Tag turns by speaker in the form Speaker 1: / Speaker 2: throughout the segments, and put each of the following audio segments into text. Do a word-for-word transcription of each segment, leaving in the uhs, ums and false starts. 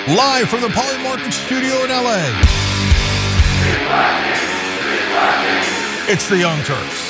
Speaker 1: Live from the Polymarket studio in L A. It's the Young Turks.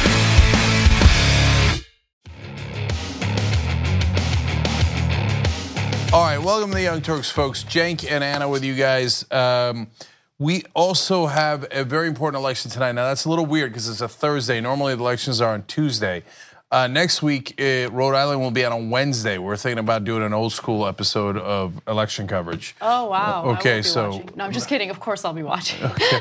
Speaker 1: All right, welcome to the Young Turks, folks. Cenk and Anna with you guys. Um, we also have a very important election tonight. Now, that's a little weird because it's a Thursday. Normally, the elections are on Tuesday. Uh, next week, uh, Rhode Island will be on a Wednesday. We're thinking about doing an old school episode of election coverage.
Speaker 2: Oh, wow.
Speaker 1: Okay, so.
Speaker 2: Watching. No, I'm just kidding. Of course I'll be watching. Okay.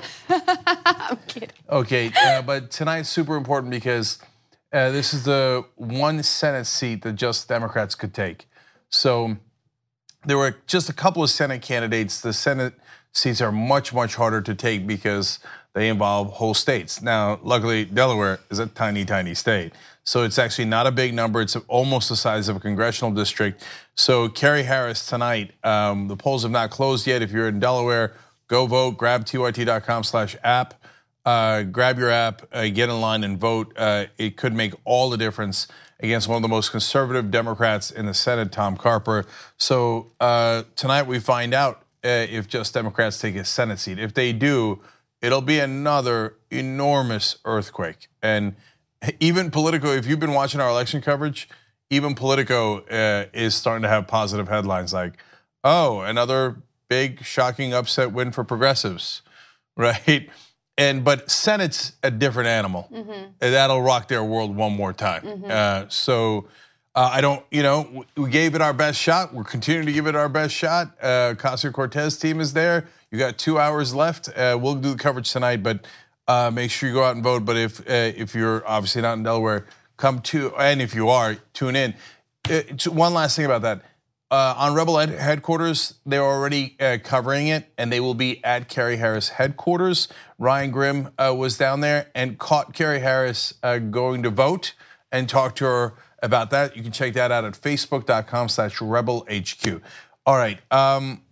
Speaker 2: I'm kidding.
Speaker 1: Okay, uh, but tonight's super important because uh, this is the one Senate seat that just Democrats could take. So there were just a couple of Senate candidates. The Senate seats are much, much harder to take because they involve whole states. Now, luckily, Delaware is a tiny, tiny state. So it's actually not a big number. It's almost the size of a congressional district. So Kerry Harris tonight, um, the polls have not closed yet. If you're in Delaware, go vote, grab T Y T dot com slash app. Uh, grab your app, uh, get in line and vote. Uh, it could make all the difference against one of the most conservative Democrats in the Senate, Tom Carper. So uh, tonight we find out uh, if just Democrats take a Senate seat. If they do, it'll be another enormous earthquake. And even Politico, if you've been watching our election coverage, even Politico uh, is starting to have positive headlines like, oh, another big, shocking upset win for progressives, right? And but Senate's a different animal. Mm-hmm. That'll rock their world one more time. Mm-hmm. uh, so uh, I don't, you know, we gave it our best shot. We're continuing to give it our best shot. Uh, Ocasio-Cortez team is there. You got two hours left. Uh, we'll do the coverage tonight, but uh, make sure you go out and vote. But if uh, if you're obviously not in Delaware, come to, and if you are, tune in. Uh, one last thing about that. Uh, on Rebel headquarters, they're already uh, covering it, and they will be at Kerry Harris headquarters. Ryan Grimm uh, was down there and caught Kerry Harris uh, going to vote and talked to her about that. You can check that out at facebook dot com slash rebel H Q. All right, um,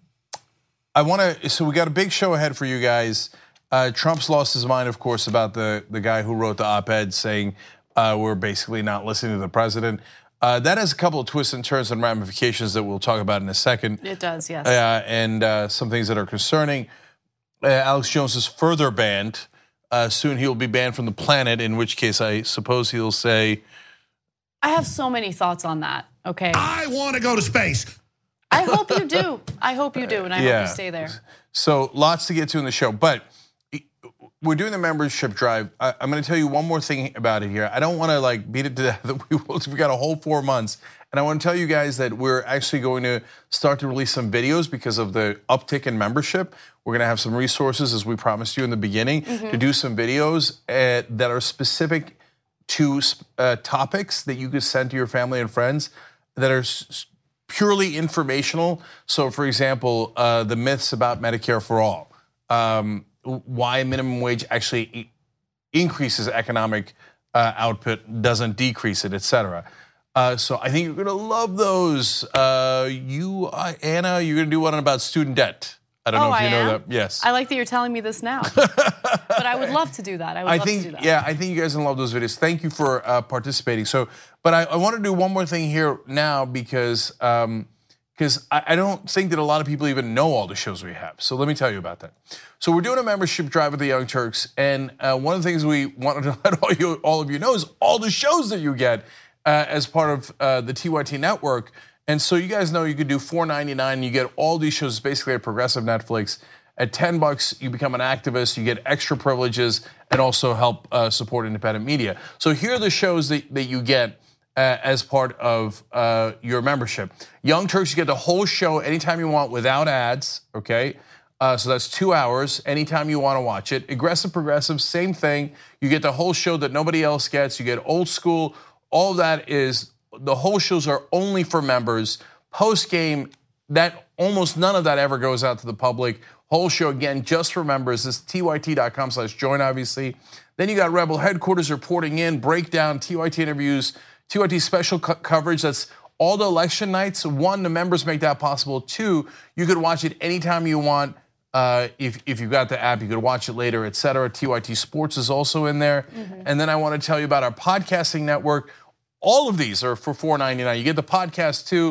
Speaker 1: I want to. So we got a big show ahead for you guys. Uh, Trump's lost his mind, of course, about the the guy who wrote the op-ed saying uh, we're basically not listening to the president. Uh, that has a couple of twists and turns and ramifications that we'll talk about in a second.
Speaker 2: It does, yes.
Speaker 1: Uh, and uh, some things that are concerning. Uh, Alex Jones is further banned. Uh, soon he'll be banned from the planet, in which case I suppose he'll say...
Speaker 2: I have so many thoughts on that, okay?
Speaker 3: I want to go to space.
Speaker 2: I hope you do. I hope you do, and I yeah. hope you stay there.
Speaker 1: So lots to get to in the show, but... We're doing the membership drive. I'm going to tell you one more thing about it here. I don't want to like beat it to death. We we got a whole four months, and I want to tell you guys that we're actually going to start to release some videos because of the uptick in membership. We're going to have some resources, as we promised you in the beginning, mm-hmm. to do some videos uh, that are specific to uh, topics that you could send to your family and friends that are s- purely informational. So, for example, uh, the myths about Medicare for all. Um, why minimum wage actually increases economic uh, output, doesn't decrease it, et cetera. Uh, so I think you're gonna love those. Uh, you, uh, Anna, you're gonna do one about student debt. I don't
Speaker 2: oh,
Speaker 1: know if you
Speaker 2: I
Speaker 1: know
Speaker 2: am?
Speaker 1: that. Yes.
Speaker 2: I like that you're telling me this now. But I would love to do that. I would
Speaker 1: I
Speaker 2: love
Speaker 1: think,
Speaker 2: to do that.
Speaker 1: Yeah, I think you guys will love those videos. Thank you for uh, participating. So, but I, I want to do one more thing here now because um, because I, I don't think that a lot of people even know all the shows we have. So let me tell you about that. So we're doing a membership drive with the Young Turks, and uh, one of the things we wanted to let all, you, all of you know is all the shows that you get uh, as part of uh, the T Y T network. And so you guys know you could do four ninety-nine, you get all these shows basically at Progressive Netflix. At ten bucks, you become an activist, you get extra privileges, and also help uh, support independent media. So here are the shows that, that you get uh, as part of uh, your membership. Young Turks, you get the whole show anytime you want without ads, okay? Uh, so that's two hours anytime you want to watch it. Aggressive Progressive, same thing. You get the whole show that nobody else gets. You get Old School. All of that is, the whole shows are only for members. Post game, that almost none of that ever goes out to the public. Whole show, again, just for members. This is T Y T dot com slash join, obviously. Then you got Rebel Headquarters reporting in, breakdown, T Y T interviews, T Y T special co- coverage. That's all the election nights. One, the members make that possible. Two, you could watch it anytime you want. Uh, if if you've got the app, you could watch it later, et cetera. T Y T Sports is also in there. Mm-hmm. And then I want to tell you about our podcasting network. All of these are for four ninety-nine. You get the podcast too.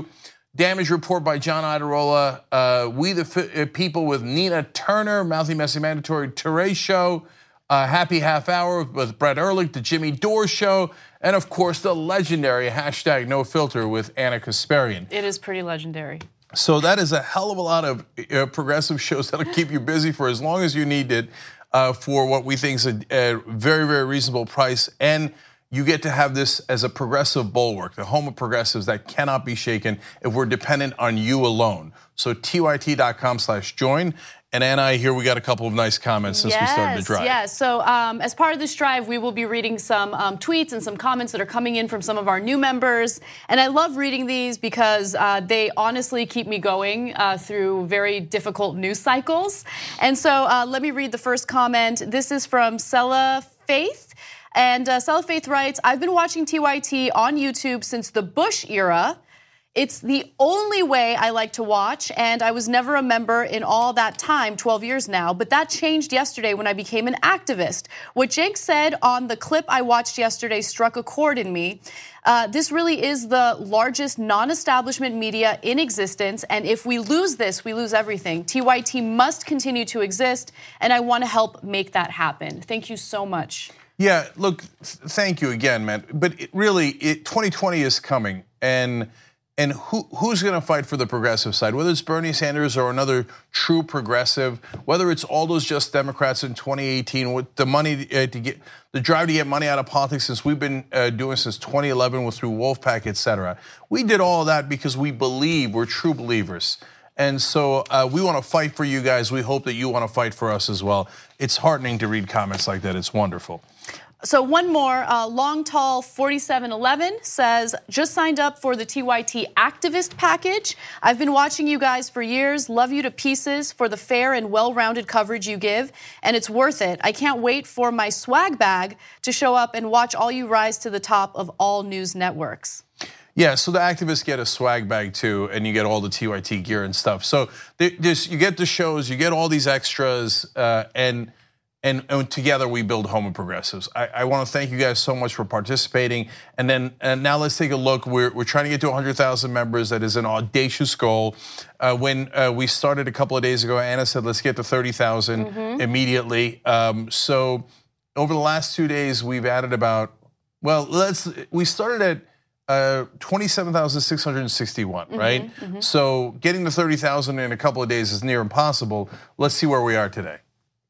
Speaker 1: Damage Report by John Iadarola. Uh, we the F- People with Nina Turner. Mouthy Messy Mandatory Touré Show. Uh, Happy Half Hour with Brett Ehrlich. The Jimmy Dore Show. And of course, the legendary hashtag No Filter with Anna Kasparian.
Speaker 2: It is pretty legendary.
Speaker 1: So that is a hell of a lot of uh, progressive shows that'll keep you busy for as long as you need it uh, for what we think is a, a very, very reasonable price. And you get to have this as a progressive bulwark, the home of progressives that cannot be shaken if we're dependent on you alone. So T Y T dot com slash join. And Anna, I hear we got a couple of nice comments since
Speaker 2: yes,
Speaker 1: we started the drive.
Speaker 2: Yes, so um, as part of this drive, we will be reading some um, tweets and some comments that are coming in from some of our new members. And I love reading these because uh, they honestly keep me going uh, through very difficult news cycles. And so uh, let me read the first comment. This is from Sella Faith. And uh, Sella Faith writes, I've been watching T Y T on YouTube since the Bush era. It's the only way I like to watch, and I was never a member in all that time, twelve years now, but that changed yesterday when I became an activist. What Jake said on the clip I watched yesterday struck a chord in me. Uh, this really is the largest non-establishment media in existence, and if we lose this, we lose everything. T Y T must continue to exist, and I want to help make that happen. Thank you so much.
Speaker 1: Yeah, look, thank you again, man. But it really, it, twenty twenty is coming, and And who, who's going to fight for the progressive side? Whether it's Bernie Sanders or another true progressive, whether it's all those just Democrats in twenty eighteen with the money to get, the drive to get money out of politics since we've been doing since twenty eleven with through Wolfpack, et cetera. We did all of that because we believe, we're true believers. And so uh, we want to fight for you guys. We hope that you want to fight for us as well. It's heartening to read comments like that. It's wonderful.
Speaker 2: So one more, uh, Long Tall forty-seven eleven says, just signed up for the T Y T activist package. I've been watching you guys for years, love you to pieces for the fair and well-rounded coverage you give, and it's worth it. I can't wait for my swag bag to show up and watch all you rise to the top of all news networks.
Speaker 1: Yeah, so the activists get a swag bag too, and you get all the T Y T gear and stuff. So there's, you get the shows, you get all these extras, uh, and And, and together we build home of progressives. I, I want to thank you guys so much for participating. And then and now let's take a look. We're, we're trying to get to one hundred thousand members. That is an audacious goal. Uh, when uh, we started a couple of days ago, Anna said, let's get to thirty thousand mm-hmm. immediately. Um, so over the last two days, we've added about, well, let's. we started at uh, twenty-seven thousand six hundred sixty-one, mm-hmm, right? Mm-hmm. So getting to thirty thousand in a couple of days is near impossible. Let's see where we are today.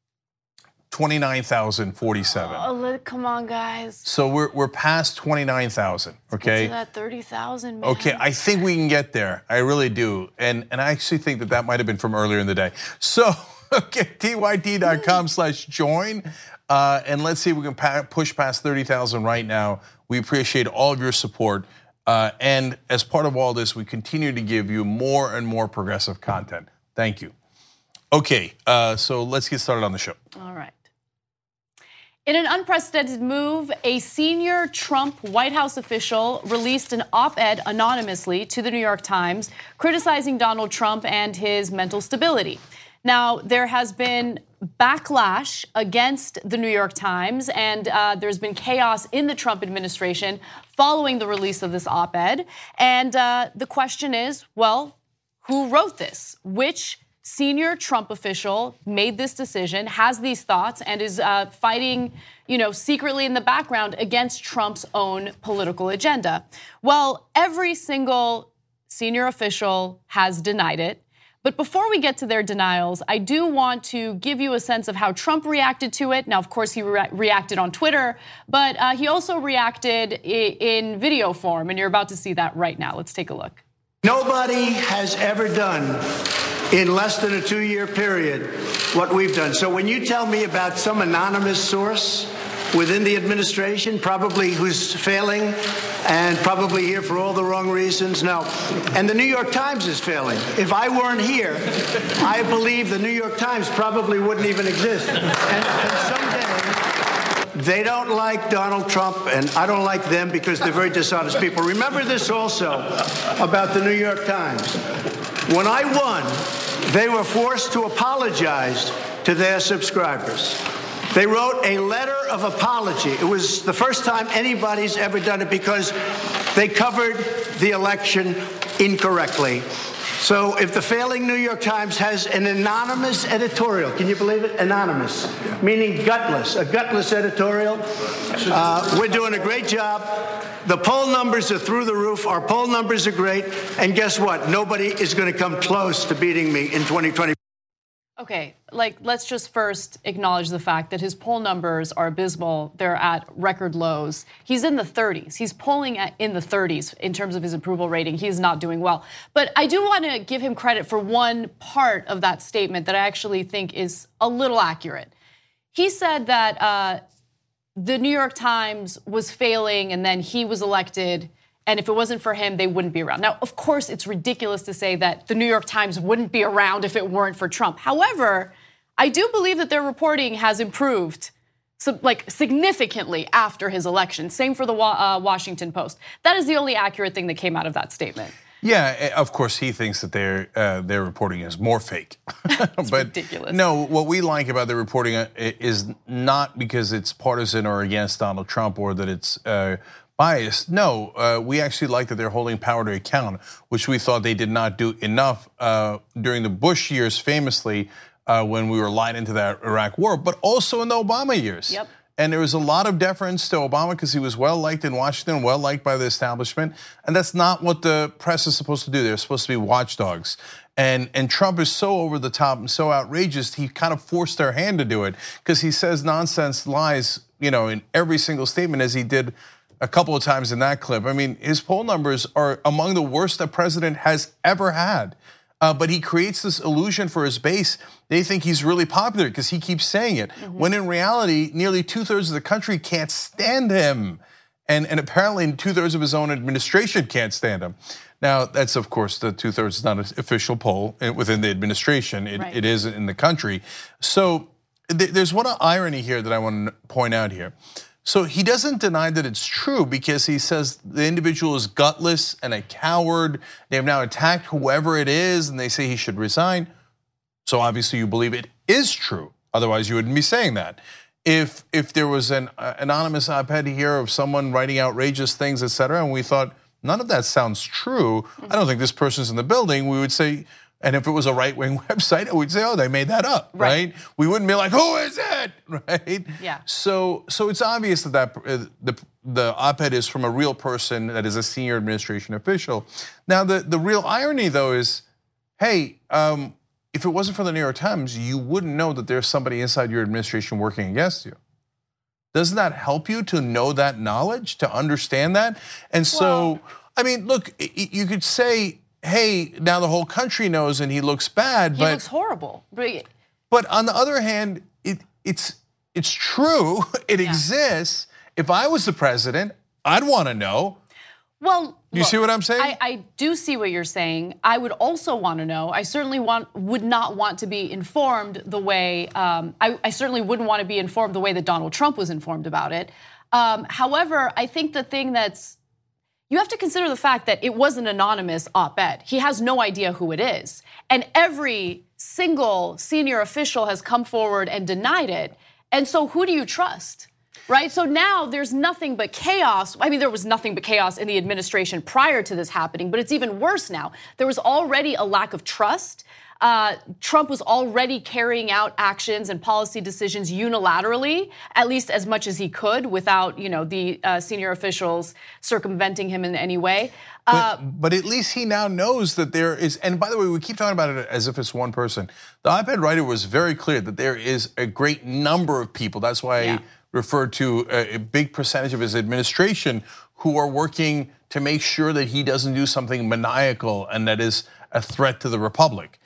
Speaker 1: twenty-nine thousand forty-seven.
Speaker 2: Oh, come on, guys.
Speaker 1: So we're we're past twenty-nine thousand, okay?
Speaker 2: Get to that thirty thousand, man.
Speaker 1: Okay, I think we can get there. I really do. And and I actually think that that might have been from earlier in the day. So, okay, T Y T dot com slash join. Uh, and let's see if we can pa- push past thirty thousand right now. We appreciate all of your support. Uh, and as part of all this, we continue to give you more and more progressive content. Thank you. Okay, uh, so let's get started on the show.
Speaker 2: All right. In an unprecedented move, a senior Trump White House official released an op-ed anonymously to the New York Times criticizing Donald Trump and his mental stability. Now, there has been backlash against the New York Times, and uh, there's been chaos in the Trump administration following the release of this op-ed. And uh, the question is, well, who wrote this? Which senior Trump official made this decision, has these thoughts, and is uh, fighting, you know, secretly in the background against Trump's own political agenda? Well, every single senior official has denied it. But before we get to their denials, I do want to give you a sense of how Trump reacted to it. Now, of course, he re- reacted on Twitter, but uh, he also reacted I- in video form, and you're about to see that right now. Let's take a look.
Speaker 3: Nobody has ever done in less than a two-year period what we've done. So when you tell me about some anonymous source within the administration, probably who's failing and probably here for all the wrong reasons, no. And the New York Times is failing. If I weren't here, I believe the New York Times probably wouldn't even exist. And, and someday, they don't like Donald Trump, and I don't like them because they're very dishonest people. Remember this also about the New York Times. When I won, they were forced to apologize to their subscribers. They wrote a letter of apology. It was the first time anybody's ever done it because they covered the election incorrectly. So if the failing New York Times has an anonymous editorial, can you believe it? Anonymous, yeah. Meaning gutless, a gutless editorial. Uh, we're doing a great job. The poll numbers are through the roof. Our poll numbers are great. And guess what? Nobody is going to come close to beating me in twenty twenty.
Speaker 2: Okay, like let's just first acknowledge the fact that his poll numbers are abysmal. They're at record lows. He's in the thirties. He's polling at in the thirties in terms of his approval rating. He's not doing well. But I do want to give him credit for one part of that statement that I actually think is a little accurate. He said that uh, the New York Times was failing and then he was elected. And if it wasn't for him, they wouldn't be around. Now, of course, it's ridiculous to say that the New York Times wouldn't be around if it weren't for Trump. However, I do believe that their reporting has improved so, like significantly after his election. Same for the uh, Washington Post. That is the only accurate thing that came out of that statement.
Speaker 1: Yeah, of course, he thinks that their uh, their reporting is more fake.
Speaker 2: It's
Speaker 1: but
Speaker 2: ridiculous.
Speaker 1: No, what we like about the reporting is not because it's partisan or against Donald Trump or that it's uh, biased. No, uh, we actually like that they're holding power to account, which we thought they did not do enough uh, during the Bush years, famously uh, when we were lied into that Iraq war, but also in the Obama years.
Speaker 2: Yep.
Speaker 1: And there was a lot of deference to Obama because he was well-liked in Washington, well-liked by the establishment. And that's not what the press is supposed to do. They're supposed to be watchdogs. And, and Trump is so over the top and so outrageous, he kind of forced their hand to do it because he says nonsense lies, you know, in every single statement as he did a couple of times in that clip. I mean, his poll numbers are among the worst a president has ever had. Uh, but he creates this illusion for his base. They think he's really popular because he keeps saying it. Mm-hmm. When in reality, nearly two thirds of the country can't stand him. And, and apparently two thirds of his own administration can't stand him. Now, that's of course, the two thirds is not an official poll within the administration. It, right. It is in the country. So th- there's one irony here that I want to point out here. So he doesn't deny that it's true because he says the individual is gutless and a coward. They have now attacked whoever it is and they say he should resign. So obviously you believe it is true. Otherwise you wouldn't be saying that. If if there was an uh, anonymous op-ed here of someone writing outrageous things, et cetera, and we thought none of that sounds true, I don't think this person's in the building, we would say, and if it was a right-wing website, we'd say, oh, they made that up, right? right? We wouldn't be like, who is it, right?
Speaker 2: Yeah.
Speaker 1: So, so it's obvious that, that uh, the, the op-ed is from a real person that is a senior administration official. Now, the, the real irony, though, is, hey, um, if it wasn't for the New York Times, you wouldn't know that there's somebody inside your administration working against you. Doesn't that help you to know that knowledge, to understand that? And so, well, I mean, look, you could say, hey, now the whole country knows and he looks bad.
Speaker 2: He
Speaker 1: but,
Speaker 2: looks horrible.
Speaker 1: But on the other hand, it, it's it's true. It yeah. exists. If I was the president, I'd want to know.
Speaker 2: Well,
Speaker 1: do you
Speaker 2: look,
Speaker 1: see what I'm saying?
Speaker 2: I, I do see what you're saying. I would also want to know. I certainly want would not want to be informed the way um, I, I certainly wouldn't want to be informed the way that Donald Trump was informed about it. Um, however, I think the thing that's you have to consider the fact that it was an anonymous op-ed. He has no idea who it is. And every single senior official has come forward and denied it. And so who do you trust, right? So now there's nothing but chaos. I mean, there was nothing but chaos in the administration prior to this happening, but it's even worse now. There was already a lack of trust. Uh, Trump was already carrying out actions and policy decisions unilaterally, at least as much as he could, without, you know, the uh, senior officials circumventing him in any way.
Speaker 1: Uh, but, but at least he now knows that there is, and by the way, we keep talking about it as if it's one person. The op-ed writer was very clear that there is a great number of people. That's why yeah. I referred to a, a big percentage of his administration who are working to make sure that he doesn't do something maniacal and that is a threat to the republic.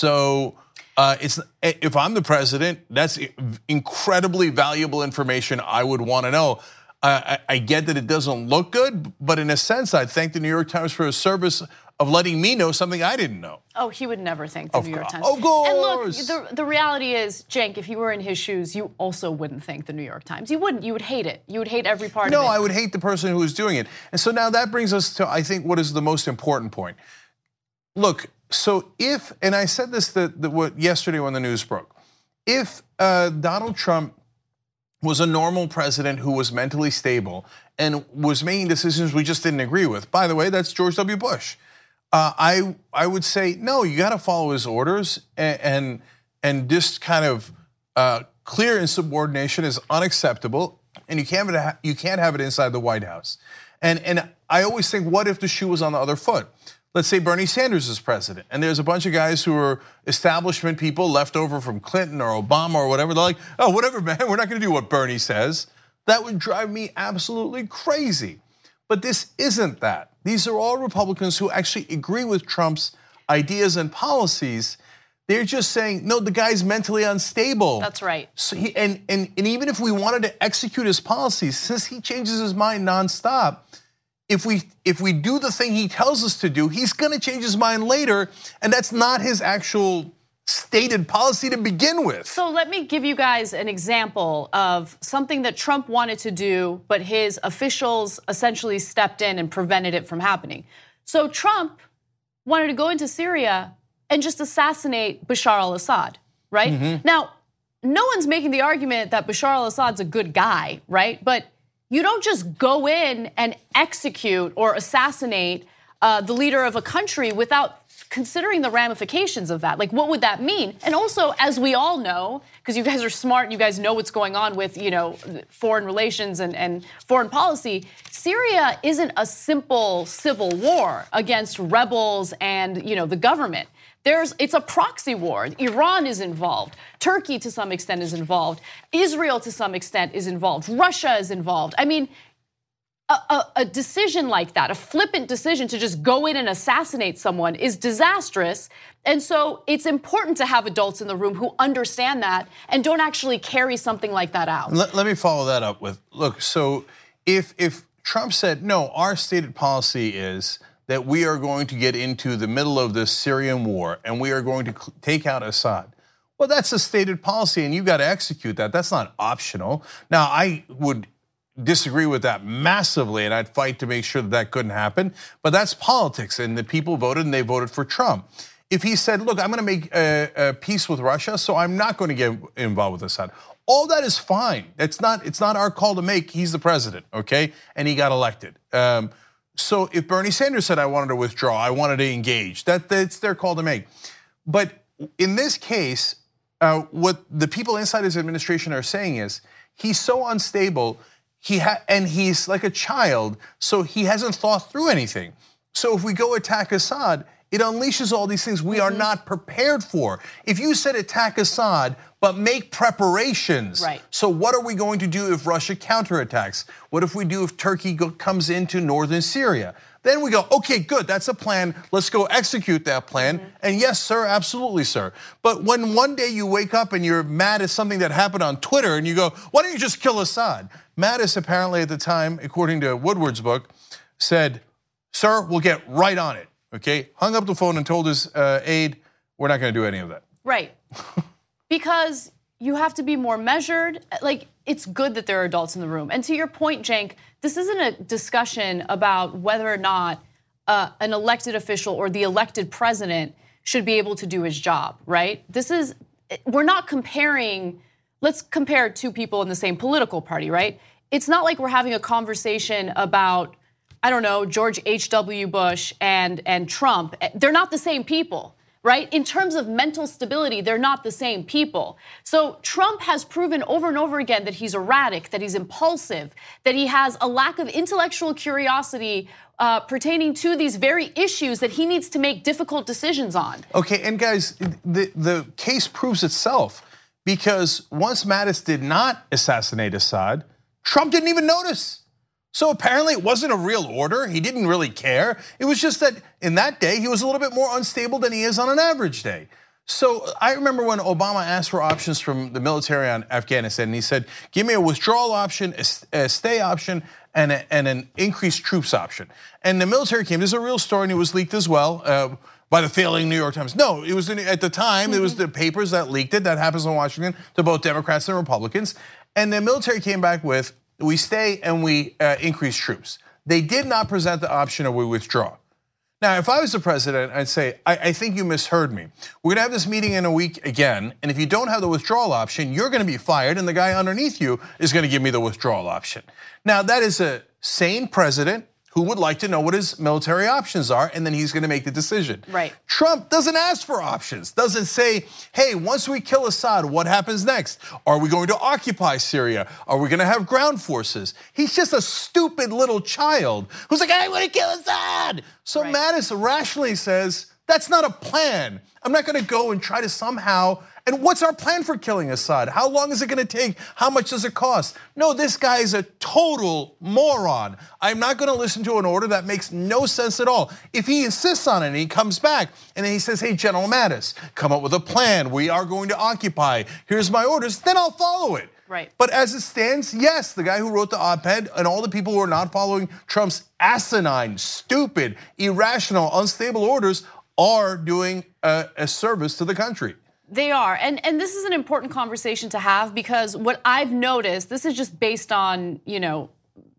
Speaker 1: So uh, it's if I'm the president, that's incredibly valuable information I would want to know. Uh, I, I get that it doesn't look good, but in a sense, I thank the New York Times for a service of letting me know something I didn't know.
Speaker 2: Oh, he would never thank the
Speaker 1: of
Speaker 2: New York Times.
Speaker 1: Of course.
Speaker 2: And look, the, the reality is, Cenk, if you were in his shoes, you also wouldn't thank the New York Times. You wouldn't. You would hate it. You would hate every part
Speaker 1: no,
Speaker 2: of it.
Speaker 1: No, I would hate the person who was doing it. And so now that brings us to, I think, what is the most important point. Look, so if, and I said this the, the, what, yesterday when the news broke, if uh, Donald Trump was a normal president who was mentally stable and was making decisions we just didn't agree with, by the way, that's George W. Bush. Uh, I I would say no. You got to follow his orders, and and, and just kind of uh, clear insubordination is unacceptable, and you can't have it, you can't have it inside the White House. And and I always think, what if the shoe was on the other foot? Let's say Bernie Sanders is president, and there's a bunch of guys who are establishment people left over from Clinton or Obama or whatever. They're like, oh, whatever, man. We're not going to do what Bernie says. That would drive me absolutely crazy. But this isn't that. These are all Republicans who actually agree with Trump's ideas and policies. They're just saying, no, the guy's mentally unstable.
Speaker 2: That's right.
Speaker 1: So he, and, and, and even if we wanted to execute his policies, since he changes his mind nonstop, if we if we do the thing he tells us to do, he's gonna change his mind later, and that's not his actual stated policy to begin with.
Speaker 2: So let me give you guys an example of something that Trump wanted to do, but his officials essentially stepped in and prevented it from happening. So Trump wanted to go into Syria and just assassinate Bashar al-Assad, right? Mm-hmm. Now, no one's making the argument that Bashar al-Assad's a good guy, right? But you don't just go in and execute or assassinate uh, the leader of a country without considering the ramifications of that. Like, what would that mean? And also, as we all know, because you guys are smart and you guys know what's going on with, you know, foreign relations and, and foreign policy, Syria isn't a simple civil war against rebels and, you know, the government. There's, it's a proxy war. Iran is involved. Turkey, to some extent, is involved. Israel, to some extent, is involved. Russia is involved. I mean, a, a, a decision like that, a flippant decision to just go in and assassinate someone is disastrous. And so it's important to have adults in the room who understand that and don't actually carry something like that out.
Speaker 1: Let, let me follow that up with, look, so if if Trump said, no, our stated policy is that we are going to get into the middle of this Syrian war and we are going to take out Assad. Well, that's a stated policy and you got to execute that. That's not optional. Now, I would disagree with that massively and I'd fight to make sure that that couldn't happen, but that's politics and the people voted and they voted for Trump. If he said, look, I'm gonna make a, a peace with Russia, so I'm not gonna get involved with Assad. All that is fine. It's not, it's not our call to make. He's the president, okay? And he got elected. Um, So if Bernie Sanders said, I wanted to withdraw, I wanted to engage, that, that's their call to make. But in this case, uh, what the people inside his administration are saying is, he's so unstable, he ha and he's like a child, so he hasn't thought through anything. So if we go attack Assad, it unleashes all these things we mm-hmm. are not prepared for. If you said attack Assad, but make preparations.
Speaker 2: Right.
Speaker 1: So what are we going to do if Russia counterattacks? What if we do if Turkey go, comes into northern Syria? Then we go, okay, good, that's a plan. Let's go execute that plan. Mm-hmm. And yes, sir, absolutely, sir. But when one day you wake up and you're mad at something that happened on Twitter and you go, why don't you just kill Assad? Mattis apparently at the time, according to Woodward's book, said, sir, we'll get right on it, okay? Hung up the phone and told his uh, aide, we're not gonna do any of that.
Speaker 2: Right. Because you have to be more measured. Like, it's good that there are adults in the room. And to your point, Cenk, this isn't a discussion about whether or not uh, an elected official or the elected president should be able to do his job, right? This is, we're not comparing, let's compare two people in the same political party, right? It's not like we're having a conversation about, I don't know, George H W Bush and, and Trump. They're not the same people. Right? In terms of mental stability, they're not the same people. So Trump has proven over and over again that he's erratic, that he's impulsive, that he has a lack of intellectual curiosity uh, pertaining to these very issues that he needs to make difficult decisions on.
Speaker 1: Okay, and guys, the, the case proves itself because once Mattis did not assassinate Assad, Trump didn't even notice. So apparently it wasn't a real order. He didn't really care. It was just that in that day, he was a little bit more unstable than he is on an average day. So I remember when Obama asked for options from the military on Afghanistan, and he said, give me a withdrawal option, a stay option, and, a, and an increased troops option. And the military came, this is a real story, and it was leaked as well uh, by the failing New York Times. No, it was in, at the time, mm-hmm. it was the papers that leaked it. That happens in Washington to both Democrats and Republicans. And the military came back with, we stay and we uh, increase troops. They did not present the option of we withdraw. Now, if I was the president, I'd say, I, I think you misheard me. We're gonna have this meeting in a week again, and if you don't have the withdrawal option, you're gonna be fired, and the guy underneath you is gonna give me the withdrawal option. Now, that is a sane president who would like to know what his military options are, and then he's gonna make the decision.
Speaker 2: Right.
Speaker 1: Trump doesn't ask for options, doesn't say, hey, once we kill Assad, what happens next? Are we going to occupy Syria? Are we gonna have ground forces? He's just a stupid little child who's like, I wanna kill Assad. So right. Mattis rationally says, that's not a plan. I'm not gonna go and try to somehow, and what's our plan for killing Assad? How long is it gonna take? How much does it cost? No, this guy is a total moron. I'm not gonna listen to an order that makes no sense at all. If he insists on it and he comes back and he says, hey, General Mattis, come up with a plan. We are going to occupy. Here's my orders, then I'll follow it.
Speaker 2: Right.
Speaker 1: But as it stands, yes, the guy who wrote the op-ed and all the people who are not following Trump's asinine, stupid, irrational, unstable orders are doing a, a service to the country.
Speaker 2: They are, and, and this is an important conversation to have because what I've noticed, this is just based on, you know,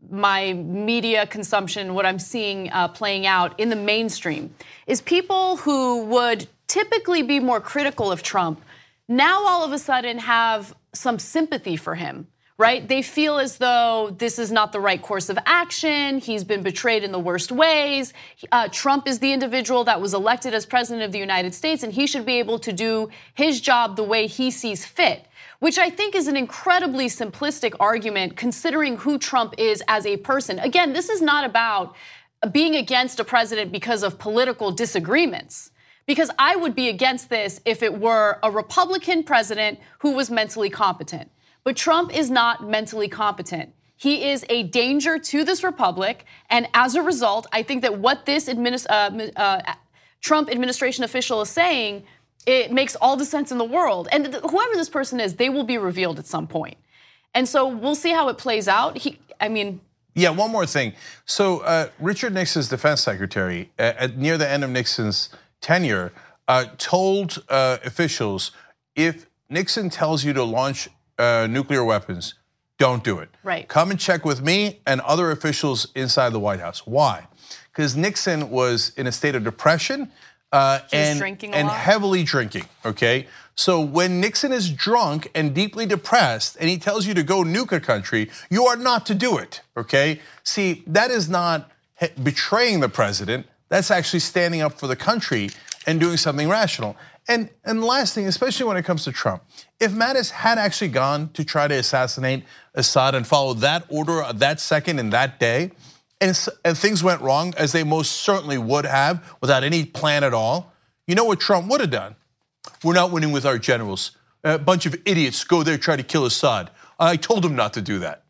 Speaker 2: my media consumption, what I'm seeing uh, playing out in the mainstream, is people who would typically be more critical of Trump now all of a sudden have some sympathy for him. Right? They feel as though this is not the right course of action. He's been betrayed in the worst ways. Uh, Trump is the individual that was elected as president of the United States, and he should be able to do his job the way he sees fit, which I think is an incredibly simplistic argument considering who Trump is as a person. Again, this is not about being against a president because of political disagreements. Because I would be against this if it were a Republican president who was mentally competent. But Trump is not mentally competent. He is a danger to this republic, and as a result, I think that what this administ- uh, uh, Trump administration official is saying, it makes all the sense in the world. And th- whoever this person is, they will be revealed at some point. And so we'll see how it plays out. He, I mean...
Speaker 1: Yeah, one more thing. So uh, Richard Nixon's defense secretary, uh, at near the end of Nixon's tenure, uh, told uh, officials, if Nixon tells you to launch Uh, nuclear weapons, don't do it.
Speaker 2: Right.
Speaker 1: Come and check with me and other officials inside the White House. Why? Because Nixon was in a state of depression uh, and,
Speaker 2: drinking a
Speaker 1: and
Speaker 2: lot.
Speaker 1: heavily drinking, okay? So when Nixon is drunk and deeply depressed and he tells you to go nuke a country, you are not to do it, okay? See, that is not betraying the president. That's actually standing up for the country and doing something rational. And, and last thing, especially when it comes to Trump, if Mattis had actually gone to try to assassinate Assad and followed that order that second and that day, and, and things went wrong, as they most certainly would have without any plan at all, you know what Trump would have done? We're not winning with our generals. A bunch of idiots go there, try to kill Assad. I told him not to do that.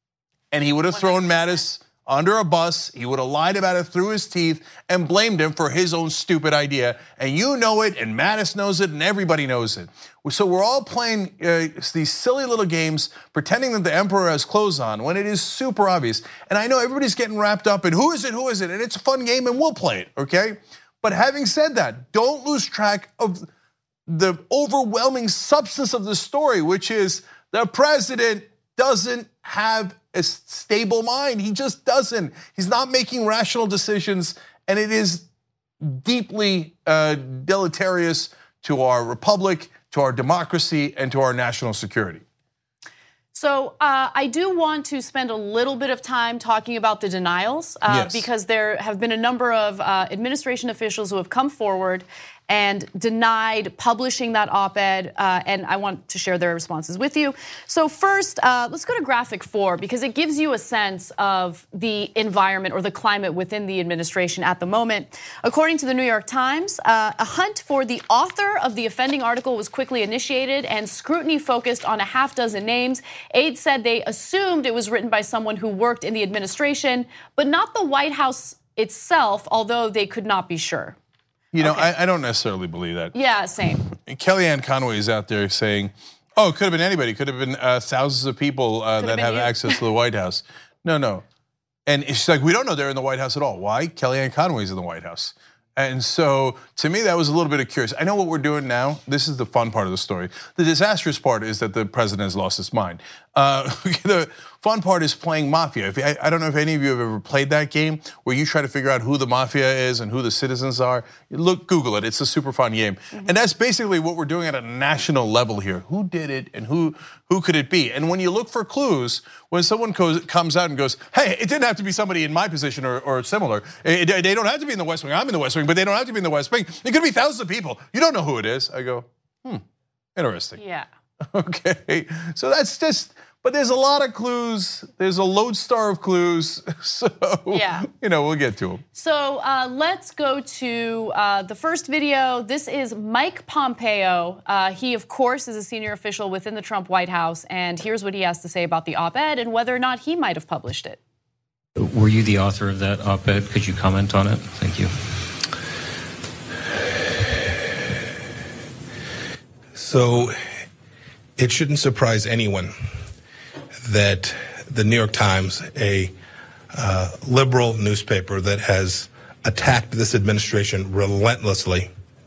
Speaker 1: And he would have thrown Mattis under a bus, he would have lied about it through his teeth and blamed him for his own stupid idea. And you know it, and Mattis knows it, and everybody knows it. So we're all playing uh, these silly little games, pretending that the emperor has clothes on, when it is super obvious. And I know everybody's getting wrapped up in who is it, who is it, and it's a fun game, and we'll play it, okay? But having said that, don't lose track of the overwhelming substance of the story, which is the president doesn't have a stable mind. He just doesn't. He's not making rational decisions, and it is deeply uh, deleterious to our republic, to our democracy, and to our national security.
Speaker 2: So uh, I do want to spend a little bit of time talking about the denials, uh,
Speaker 1: yes.
Speaker 2: because there have been a number of uh, administration officials who have come forward and denied publishing that op-ed, uh, and I want to share their responses with you. So first, uh, let's go to graphic four, because it gives you a sense of the environment or the climate within the administration at the moment. According to the New York Times, uh, a hunt for the author of the offending article was quickly initiated, and scrutiny focused on a half dozen names. Aides said they assumed it was written by someone who worked in the administration, but not the White House itself, although they could not be sure.
Speaker 1: You know,
Speaker 2: okay.
Speaker 1: I, I don't necessarily believe that.
Speaker 2: Yeah, same.
Speaker 1: Kellyanne Conway is out there saying, oh, it could have been anybody. It could have been uh, thousands of people uh, that have you. access to the White House. No, no. And she's like, we don't know they're in the White House at all. Why? Kellyanne Conway's in the White House. And so, to me, that was a little bit of curious. I know what we're doing now. This is the fun part of the story. The disastrous part is that the president has lost his mind. Uh, the fun part is playing Mafia. If, I, I don't know if any of you have ever played that game where you try to figure out who the Mafia is and who the citizens are. Look, Google it. It's a super fun game. Mm-hmm. And that's basically what we're doing at a national level here. Who did it and who who could it be? And when you look for clues, when someone goes, comes out and goes, hey, it didn't have to be somebody in my position or, or similar. It, they don't have to be in the West Wing. I'm in the West Wing, but they don't have to be in the West Wing. It could be thousands of people. You don't know who it is. I go, hmm, interesting.
Speaker 2: Yeah.
Speaker 1: Okay, so that's just, but there's a lot of clues. There's a lodestar of clues. So, yeah. you know, we'll get to them.
Speaker 2: So uh, let's go to uh, the first video. This is Mike Pompeo. Uh, he, of course, is a senior official within the Trump White House. And here's what he has to say about the op-ed and whether or not he might have published it.
Speaker 4: Were you the author of that op-ed? Could you comment on it? Thank you.
Speaker 5: So it shouldn't surprise anyone that the New York Times, a uh, liberal newspaper that has attacked this administration relentlessly,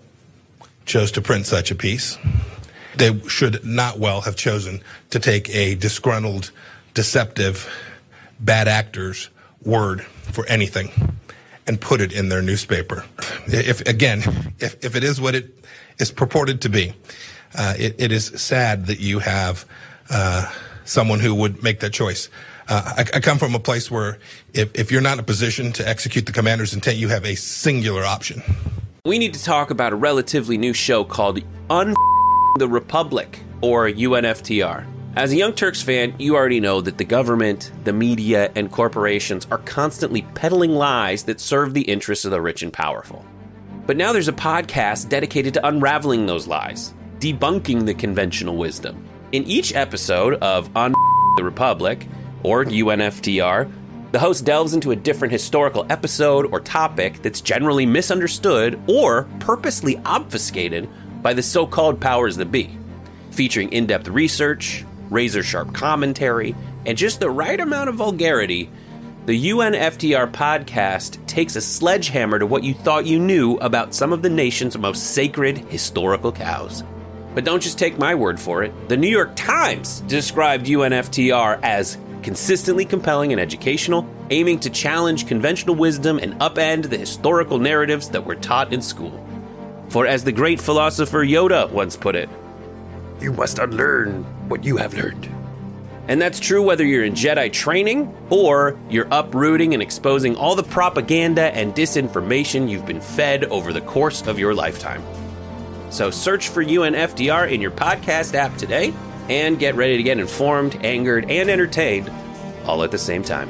Speaker 5: chose to print such a piece. They should not well have chosen to take a disgruntled, deceptive, bad actor's word for anything and put it in their newspaper. If again, if, if it is what it is purported to be, uh, it, it is sad that you have uh, someone who would make that choice. Uh, I, I come from a place where if, if you're not in a position to execute the commander's intent, you have a singular option.
Speaker 6: We need to talk about a relatively new show called Un the Republic, or U N F T R. As a Young Turks fan, you already know that the government, the media, and corporations are constantly peddling lies that serve the interests of the rich and powerful. But now there's a podcast dedicated to unraveling those lies, debunking the conventional wisdom. In each episode of Un the Republic, or U N F T R, the host delves into a different historical episode or topic that's generally misunderstood or purposely obfuscated by the so-called powers that be, featuring in-depth research, razor-sharp commentary, and just the right amount of vulgarity. The U N F T R podcast takes a sledgehammer to what you thought you knew about some of the nation's most sacred historical cows. But don't just take my word for it. The New York Times described U N F T R as consistently compelling and educational, aiming to challenge conventional wisdom and upend the historical narratives that were taught in school. For as the great philosopher Yoda once put it, you must unlearn what you have learned. And that's true whether you're in Jedi training or you're uprooting and exposing all the propaganda and disinformation you've been fed over the course of your lifetime. So search for U N F T R in your podcast app today and get ready to get informed, angered, and entertained all at the same time.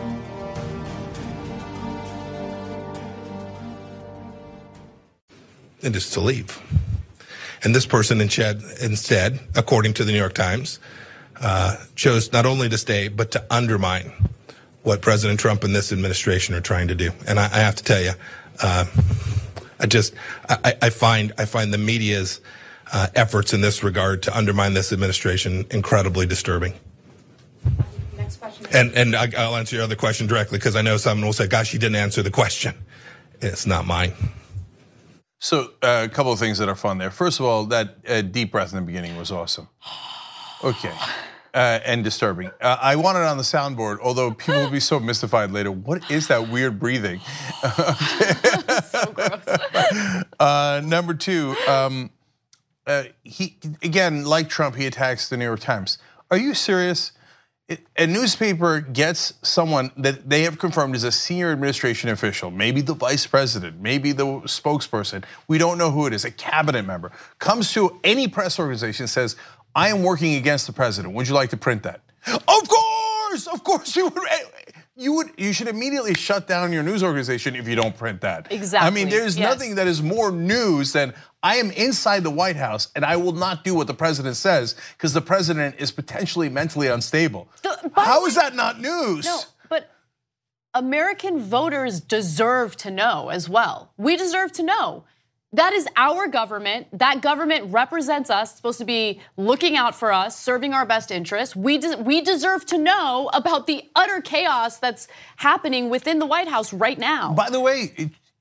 Speaker 5: It is to leave. And this person instead, according to the New York Times, uh, chose not only to stay, but to undermine what President Trump and this administration are trying to do. And I, I have to tell you, uh, I just, I, I find, I find the media's uh, efforts in this regard to undermine this administration incredibly disturbing.
Speaker 2: Next question.
Speaker 5: And, and I, I'll answer your other question directly, because I know someone will say, gosh, you didn't answer the question. It's not mine.
Speaker 1: So uh, a couple of things that are fun there. First of all, that uh, deep breath in the beginning was awesome. Okay, uh, and disturbing. Uh, I want it on the soundboard, although people will be so mystified later. What is that weird breathing?
Speaker 2: So gross.
Speaker 1: uh, number two, um, uh, he again, like Trump, he attacks the New York Times. Are you serious? It, a newspaper gets someone that they have confirmed is a senior administration official, maybe the vice president, maybe the spokesperson, we don't know who it is, a cabinet member, comes to any press organization and says, I am working against the president. Would you like to print that? Of course, of course you would. You would. You should immediately shut down your news organization if you don't print that.
Speaker 2: Exactly.
Speaker 1: I mean, there's
Speaker 2: yes.
Speaker 1: nothing that is more news than I am inside the White House and I will not do what the president says because the president is potentially mentally unstable. The, How way, is that not news?
Speaker 2: No, but American voters deserve to know as well. We deserve to know. That is our government. That government represents us. It's supposed to be looking out for us, serving our best interests. We de- we deserve to know about the utter chaos that's happening within the White House right now.
Speaker 1: By the way,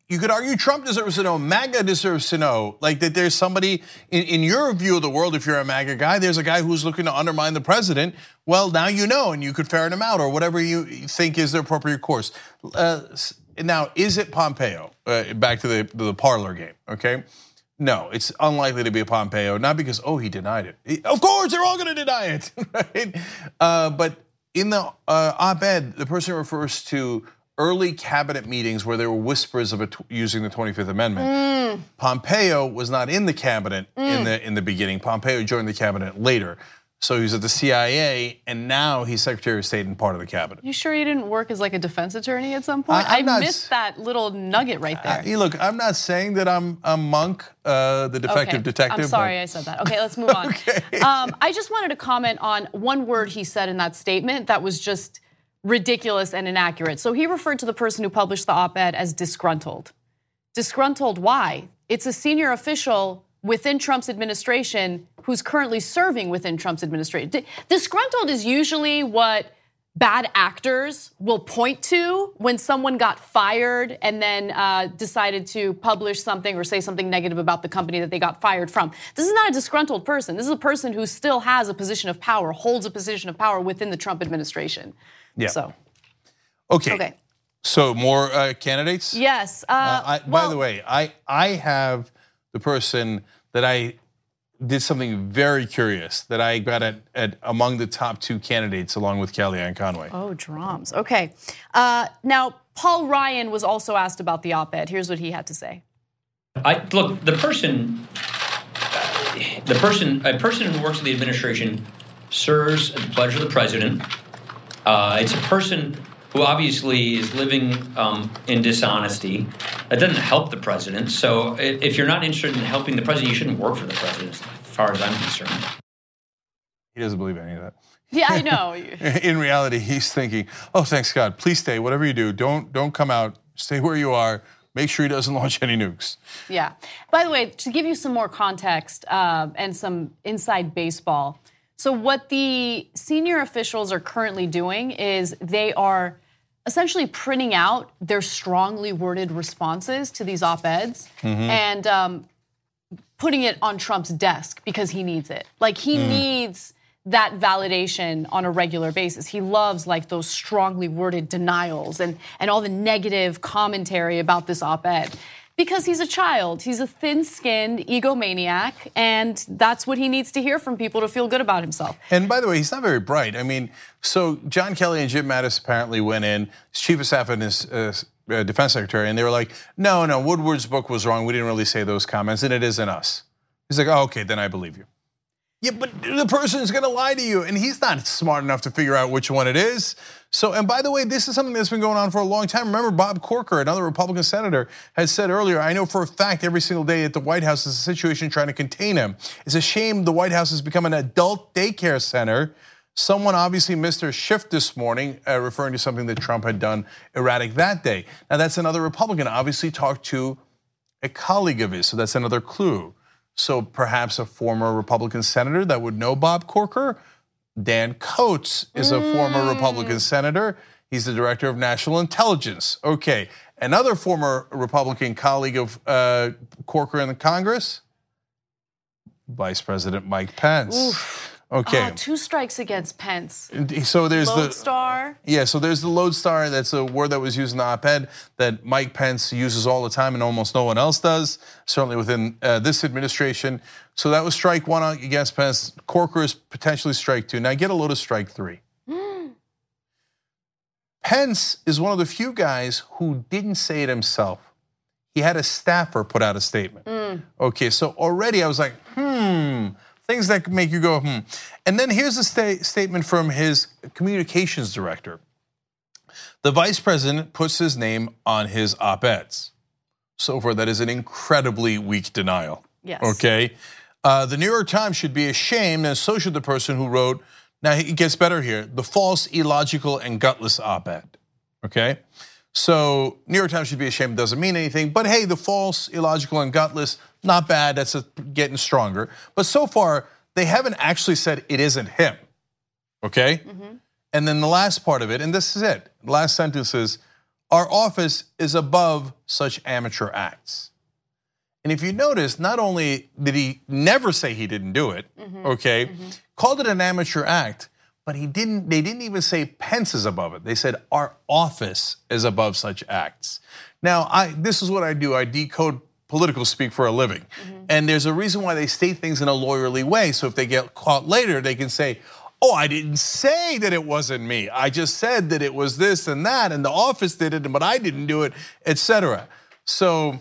Speaker 1: you could argue Trump deserves to know, MAGA deserves to know, like that there's somebody in, in your view of the world, if you're a MAGA guy, there's a guy who's looking to undermine the president. Well, now you know, and you could ferret him out or whatever you think is the appropriate course. Uh, now, is it Pompeo? Uh, back to the, the parlor game, okay? No, it's unlikely to be a Pompeo, not because, oh, he denied it. Of course, they're all gonna deny it, right? Uh, but in the uh, op-ed, the person refers to early cabinet meetings where there were whispers of it using the twenty-fifth Amendment. Mm. Pompeo was not in the cabinet mm. in the in the beginning. Pompeo joined the cabinet later. So he was at the C I A, and now he's Secretary of State and part of the cabinet.
Speaker 2: You sure he didn't work as like a defense attorney at some point? I, I not, missed that little nugget right there.
Speaker 1: Uh, look, I'm not saying that I'm a Monk, uh, the defective
Speaker 2: okay.
Speaker 1: detective.
Speaker 2: I'm sorry I said that. Okay, let's move on. okay. um, I just wanted to comment on one word he said in that statement that was just ridiculous and inaccurate. So he referred to the person who published the op-ed as disgruntled. Disgruntled, why? It's a senior official within Trump's administration who's currently serving within Trump's administration. Disgruntled is usually what bad actors will point to when someone got fired and then uh, decided to publish something or say something negative about the company that they got fired from. This is not a disgruntled person. This is a person who still has a position of power, holds a position of power within the Trump administration.
Speaker 1: Yeah.
Speaker 2: So.
Speaker 1: Okay.
Speaker 2: Okay.
Speaker 1: So more uh, candidates?
Speaker 2: Yes. Uh,
Speaker 1: uh, I,
Speaker 2: well,
Speaker 1: by the way, I I have the person that I did something very curious that I got at, at among the top two candidates along with Kellyanne Conway.
Speaker 2: Oh, drums. Okay. Uh, now, Paul Ryan was also asked about the op-ed. Here's what he had to say.
Speaker 4: I look, the person, the person, a person who works in the administration serves at the pleasure of the president. Uh, it's a person who obviously is living um, in dishonesty. That doesn't help the president. So if you're not interested in helping the president, you shouldn't work for the president, as far as I'm concerned.
Speaker 1: He doesn't believe any of that.
Speaker 2: Yeah, I know.
Speaker 1: In reality, he's thinking, oh, thanks God, please stay, whatever you do, don't, don't come out, stay where you are, make sure he doesn't launch any nukes.
Speaker 2: Yeah. By the way, to give you some more context uh, and some inside baseball, so what the senior officials are currently doing is they are essentially printing out their strongly worded responses to these op-eds mm-hmm. and um, putting it on Trump's desk because he needs it. Like he mm. needs that validation on a regular basis. He loves like those strongly worded denials and, and all the negative commentary about this op-ed. Because he's a child, he's a thin-skinned egomaniac, and that's what he needs to hear from people to feel good about himself.
Speaker 1: And by the way, he's not very bright. I mean, so John Kelly and Jim Mattis apparently went in, his chief of staff and his uh, defense secretary, and they were like, no, no, Woodward's book was wrong. We didn't really say those comments, and it isn't us. He's like, oh, okay, then I believe you. Yeah, but the person's gonna lie to you, and he's not smart enough to figure out which one it is. So, and by the way, this is something that's been going on for a long time. Remember, Bob Corker, another Republican senator, had said earlier, I know for a fact every single day at the White House is a situation trying to contain him. It's a shame the White House has become an adult daycare center. Someone obviously missed their shift this morning, uh, referring to something that Trump had done erratic that day. Now, that's another Republican, obviously talked to a colleague of his, so that's another clue. So perhaps a former Republican senator that would know Bob Corker. Dan Coates is a mm. former Republican senator. He's the director of national intelligence. Okay, another former Republican colleague of uh, Corker in the Congress, Vice President Mike Pence.
Speaker 2: Oof.
Speaker 1: Okay,
Speaker 2: oh, two strikes against Pence.
Speaker 1: So there's the
Speaker 2: lodestar.
Speaker 1: Yeah, so there's the lodestar. That's a word that was used in the op-ed that Mike Pence uses all the time, and almost no one else does. Certainly within uh, this administration. So that was strike one against Pence. Corker is potentially strike two. Now get a load of strike three. Mm. Pence is one of the few guys who didn't say it himself. He had a staffer put out a statement. Mm. Okay, so already I was like, hmm. Things that make you go, hmm. And then here's a sta- statement from his communications director. The vice president puts his name on his op-eds. So far, that is an incredibly weak denial.
Speaker 2: Yes.
Speaker 1: Okay. Uh, the New York Times should be ashamed, and so should the person who wrote, now it gets better here, the false, illogical, and gutless op-ed. Okay. So New York Times should be ashamed, doesn't mean anything, but hey, the false, illogical, and gutless, not bad, that's a, getting stronger. But so far, they haven't actually said it isn't him, okay? Mm-hmm. And then the last part of it, and this is it, the last sentence is, our office is above such amateur acts. And if you notice, not only did he never say he didn't do it, mm-hmm. okay, mm-hmm. called it an amateur act, but he didn't. They didn't even say Pence is above it. They said our office is above such acts. Now, I this is what I do. I decode political speak for a living, mm-hmm. and there's a reason why they state things in a lawyerly way. So if they get caught later, they can say, "Oh, I didn't say that it wasn't me. I just said that it was this and that, and the office did it, but I didn't do it, et cetera" So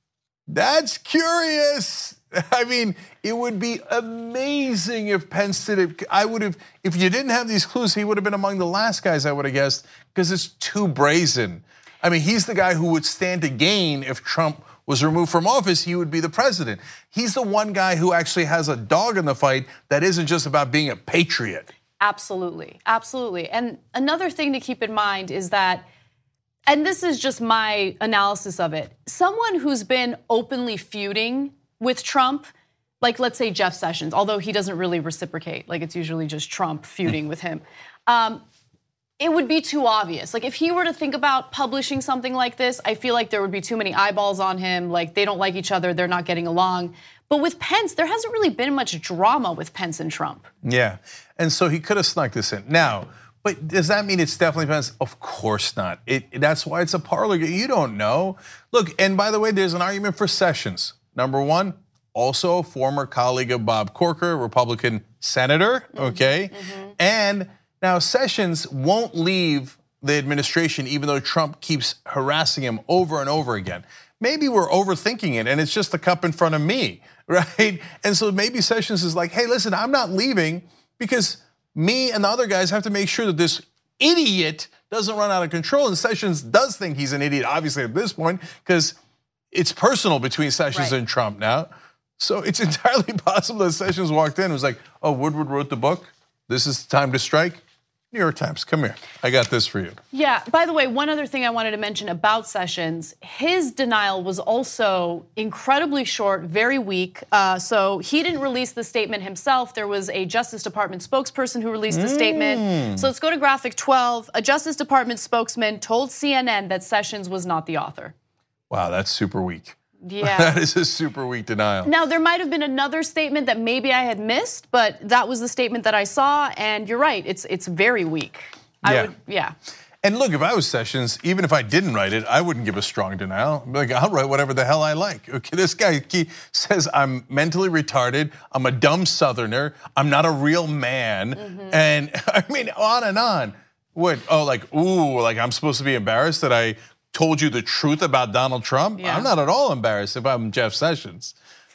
Speaker 1: that's curious. I mean, it would be amazing if Pence did it. I would have, if you didn't have these clues, he would have been among the last guys I would have guessed, because it's too brazen. I mean, he's the guy who would stand to gain if Trump was removed from office. He would be the president. He's the one guy who actually has a dog in the fight that isn't just about being a patriot.
Speaker 2: Absolutely, absolutely. And another thing to keep in mind is that, and this is just my analysis of it, someone who's been openly feuding with Trump, like let's say Jeff Sessions, although he doesn't really reciprocate, like it's usually just Trump feuding with him. Um, it would be too obvious. Like if he were to think about publishing something like this, I feel like there would be too many eyeballs on him, like they don't like each other, they're not getting along. But with Pence, there hasn't really been much drama with Pence and Trump.
Speaker 1: Yeah, and so he could have snuck this in. Now, but does that mean it's definitely Pence? Of course not. It, that's why it's a parlor game. You don't know. Look, and by the way, there's an argument for Sessions. Number one, also a former colleague of Bob Corker, Republican senator, okay? Mm-hmm. And now Sessions won't leave the administration even though Trump keeps harassing him over and over again. Maybe we're overthinking it and it's just the cup in front of me, right? And so maybe Sessions is like, hey, listen, I'm not leaving because me and the other guys have to make sure that this idiot doesn't run out of control. And Sessions does think he's an idiot, obviously at this point, because it's personal between Sessions right. and Trump now. So it's entirely possible that Sessions walked in and was like, oh, Woodward wrote the book. This is time to strike. New York Times, come here. I got this for you.
Speaker 2: Yeah, by the way, one other thing I wanted to mention about Sessions, his denial was also incredibly short, very weak. Uh, so he didn't release the statement himself. There was a Justice Department spokesperson who released the mm. statement. So let's go to graphic twelve. A Justice Department spokesman told C N N that Sessions was not the author.
Speaker 1: Wow, that's super weak.
Speaker 2: Yeah.
Speaker 1: That is a super weak denial.
Speaker 2: Now, there might have been another statement that maybe I had missed, but that was the statement that I saw, and you're right, it's it's very weak. I
Speaker 1: yeah.
Speaker 2: would, yeah.
Speaker 1: And look, if I was Sessions, even if I didn't write it, I wouldn't give a strong denial. I'd be like, I'll write whatever the hell I like. Okay, this guy he says I'm mentally retarded, I'm a dumb Southerner, I'm not a real man, mm-hmm. and I mean, on and on. What, oh, like, ooh, like I'm supposed to be embarrassed that I told you the truth about Donald Trump? Yeah. I'm not at all embarrassed if I'm Jeff Sessions.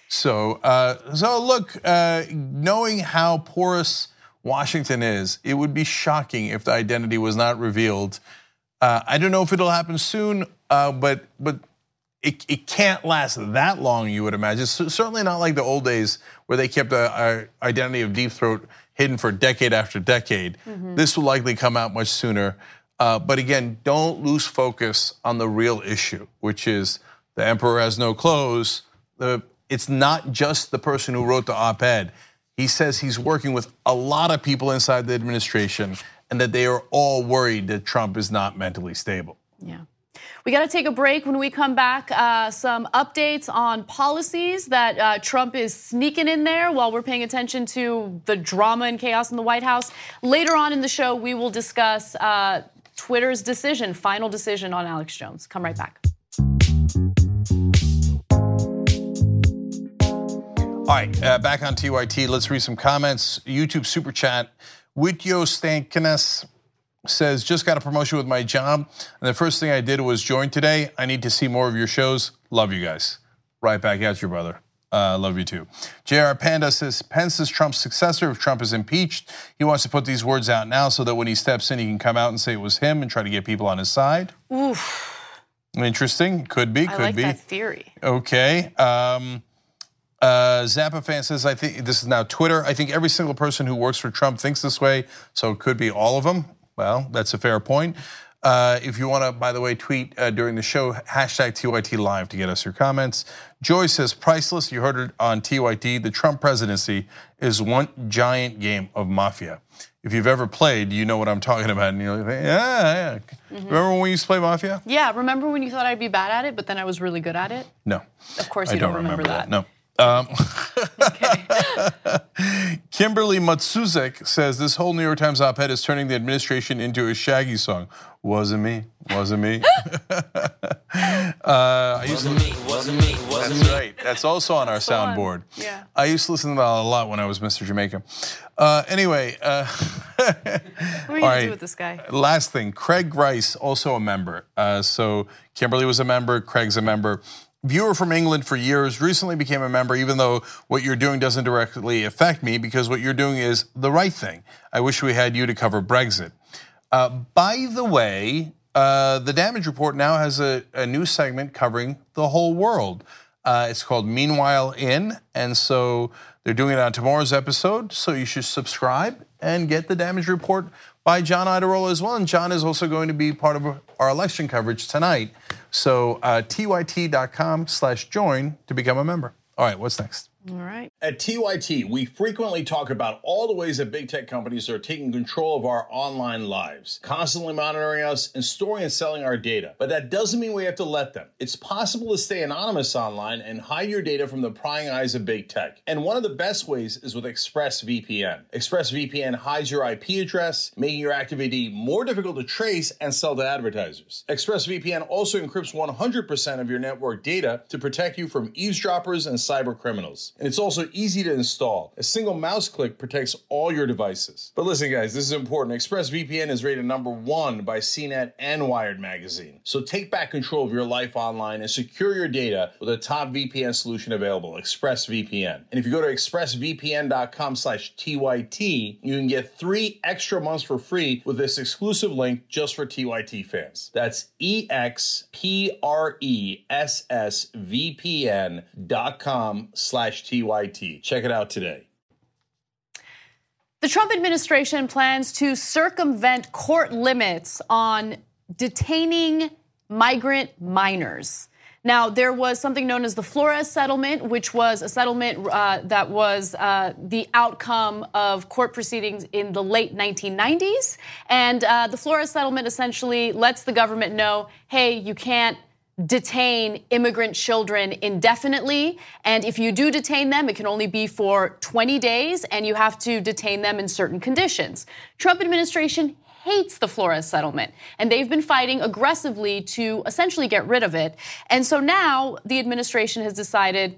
Speaker 1: So, uh, so look, uh, knowing how porous Washington is, it would be shocking if the identity was not revealed. Uh, I don't know if it'll happen soon, uh, but but it, it can't last that long, you would imagine. It's certainly not like the old days where they kept the identity of Deep Throat hidden for decade after decade. Mm-hmm. This will likely come out much sooner. Uh, but again, don't lose focus on the real issue, which is the emperor has no clothes. The, it's not just the person who wrote the op-ed. He says he's working with a lot of people inside the administration and that they are all worried that Trump is not mentally stable.
Speaker 2: Yeah. We got to take a break. When we come back, uh, some updates on policies that uh, Trump is sneaking in there while we're paying attention to the drama and chaos in the White House. Later on in the show, we will discuss uh, Twitter's decision, final decision on Alex Jones. Come right back.
Speaker 1: All right, uh, back on T Y T. Let's read some comments. YouTube super chat. Wityo Stankinas says, just got a promotion with my job, and the first thing I did was join today. I need to see more of your shows. Love you guys. Right back at you, brother. Uh, love you too. J R Panda says, Pence is Trump's successor if Trump is impeached. He wants to put these words out now so that when he steps in, he can come out and say it was him and try to get people on his side.
Speaker 2: Oof.
Speaker 1: Interesting. Could be, could
Speaker 2: I like
Speaker 1: be.
Speaker 2: that theory.
Speaker 1: Okay. Um, uh, Zappa fan says, I think this is now Twitter. I think every single person who works for Trump thinks this way, so it could be all of them. Well, that's a fair point. Uh, if you want to, by the way, tweet uh, during the show, hashtag T Y T Live to get us your comments. Joy says, priceless. You heard it on T Y T. The Trump presidency is one giant game of mafia. if you've ever played, you know what I'm talking about. And you're like, yeah, yeah. Mm-hmm. Remember when we used to play Mafia?
Speaker 2: Yeah, remember when you thought I'd be bad at it, but then I was really good at it?
Speaker 1: No.
Speaker 2: Of course you
Speaker 1: I
Speaker 2: don't,
Speaker 1: don't
Speaker 2: remember, remember that.
Speaker 1: that. No. Um,
Speaker 2: okay.
Speaker 1: Kimberly Matsuzek says this whole New York Times op-ed is turning the administration into a Shaggy song. Wasn't me, wasn't me. uh, I used
Speaker 7: wasn't
Speaker 1: to,
Speaker 7: me, wasn't me, wasn't
Speaker 1: that's
Speaker 7: me.
Speaker 1: right. That's also on our soundboard.
Speaker 2: Yeah.
Speaker 1: I used to listen to that a lot when I was Mister Jamaica. Uh, anyway. Uh,
Speaker 2: what are you going to do with this guy?
Speaker 1: Last thing, Craig Rice, also a member. Uh, so Kimberly was a member, Craig's a member. Viewer from England for years, recently became a member, even though what you're doing doesn't directly affect me because what you're doing is the right thing. I wish we had you to cover Brexit. Uh, by the way, uh, the Damage Report now has a, a new segment covering the whole world. Uh, it's called Meanwhile In, and so they're doing it on tomorrow's episode, so you should subscribe and get the Damage Report by John Iadarola as well. And John is also going to be part of our election coverage tonight. So uh, T Y T dot com slash join to become a member. All right, what's next?
Speaker 2: All right.
Speaker 8: At T Y T, we frequently talk about all the ways that big tech companies are taking control of our online lives, constantly monitoring us and storing and selling our data. But that doesn't mean we have to let them. It's possible to stay anonymous online and hide your data from the prying eyes of big tech. And one of the best ways is with ExpressVPN. ExpressVPN hides your I P address, making your activity more difficult to trace and sell to advertisers. ExpressVPN also encrypts one hundred percent of your network data to protect you from eavesdroppers and cyber criminals. And it's also easy to install. A single mouse click protects all your devices. But listen, guys, this is important. ExpressVPN is rated number one by C net and Wired magazine. So take back control of your life online and secure your data with a top V P N solution available, ExpressVPN. And if you go to expressvpn dot com slash T Y T, you can get three extra months for free with this exclusive link just for T Y T fans. That's E X P R E S S V P N dot com slash T Y T. Check it out today.
Speaker 2: The Trump administration plans to circumvent court limits on detaining migrant minors. Now, there was something known as the Flores settlement, which was a settlement uh, that was uh, the outcome of court proceedings in the late nineteen nineties. And uh, the Flores settlement essentially lets the government know, hey, you can't detain immigrant children indefinitely. And if you do detain them, it can only be for twenty days, and you have to detain them in certain conditions. Trump administration hates the Flores settlement, and they've been fighting aggressively to essentially get rid of it. And so now the administration has decided,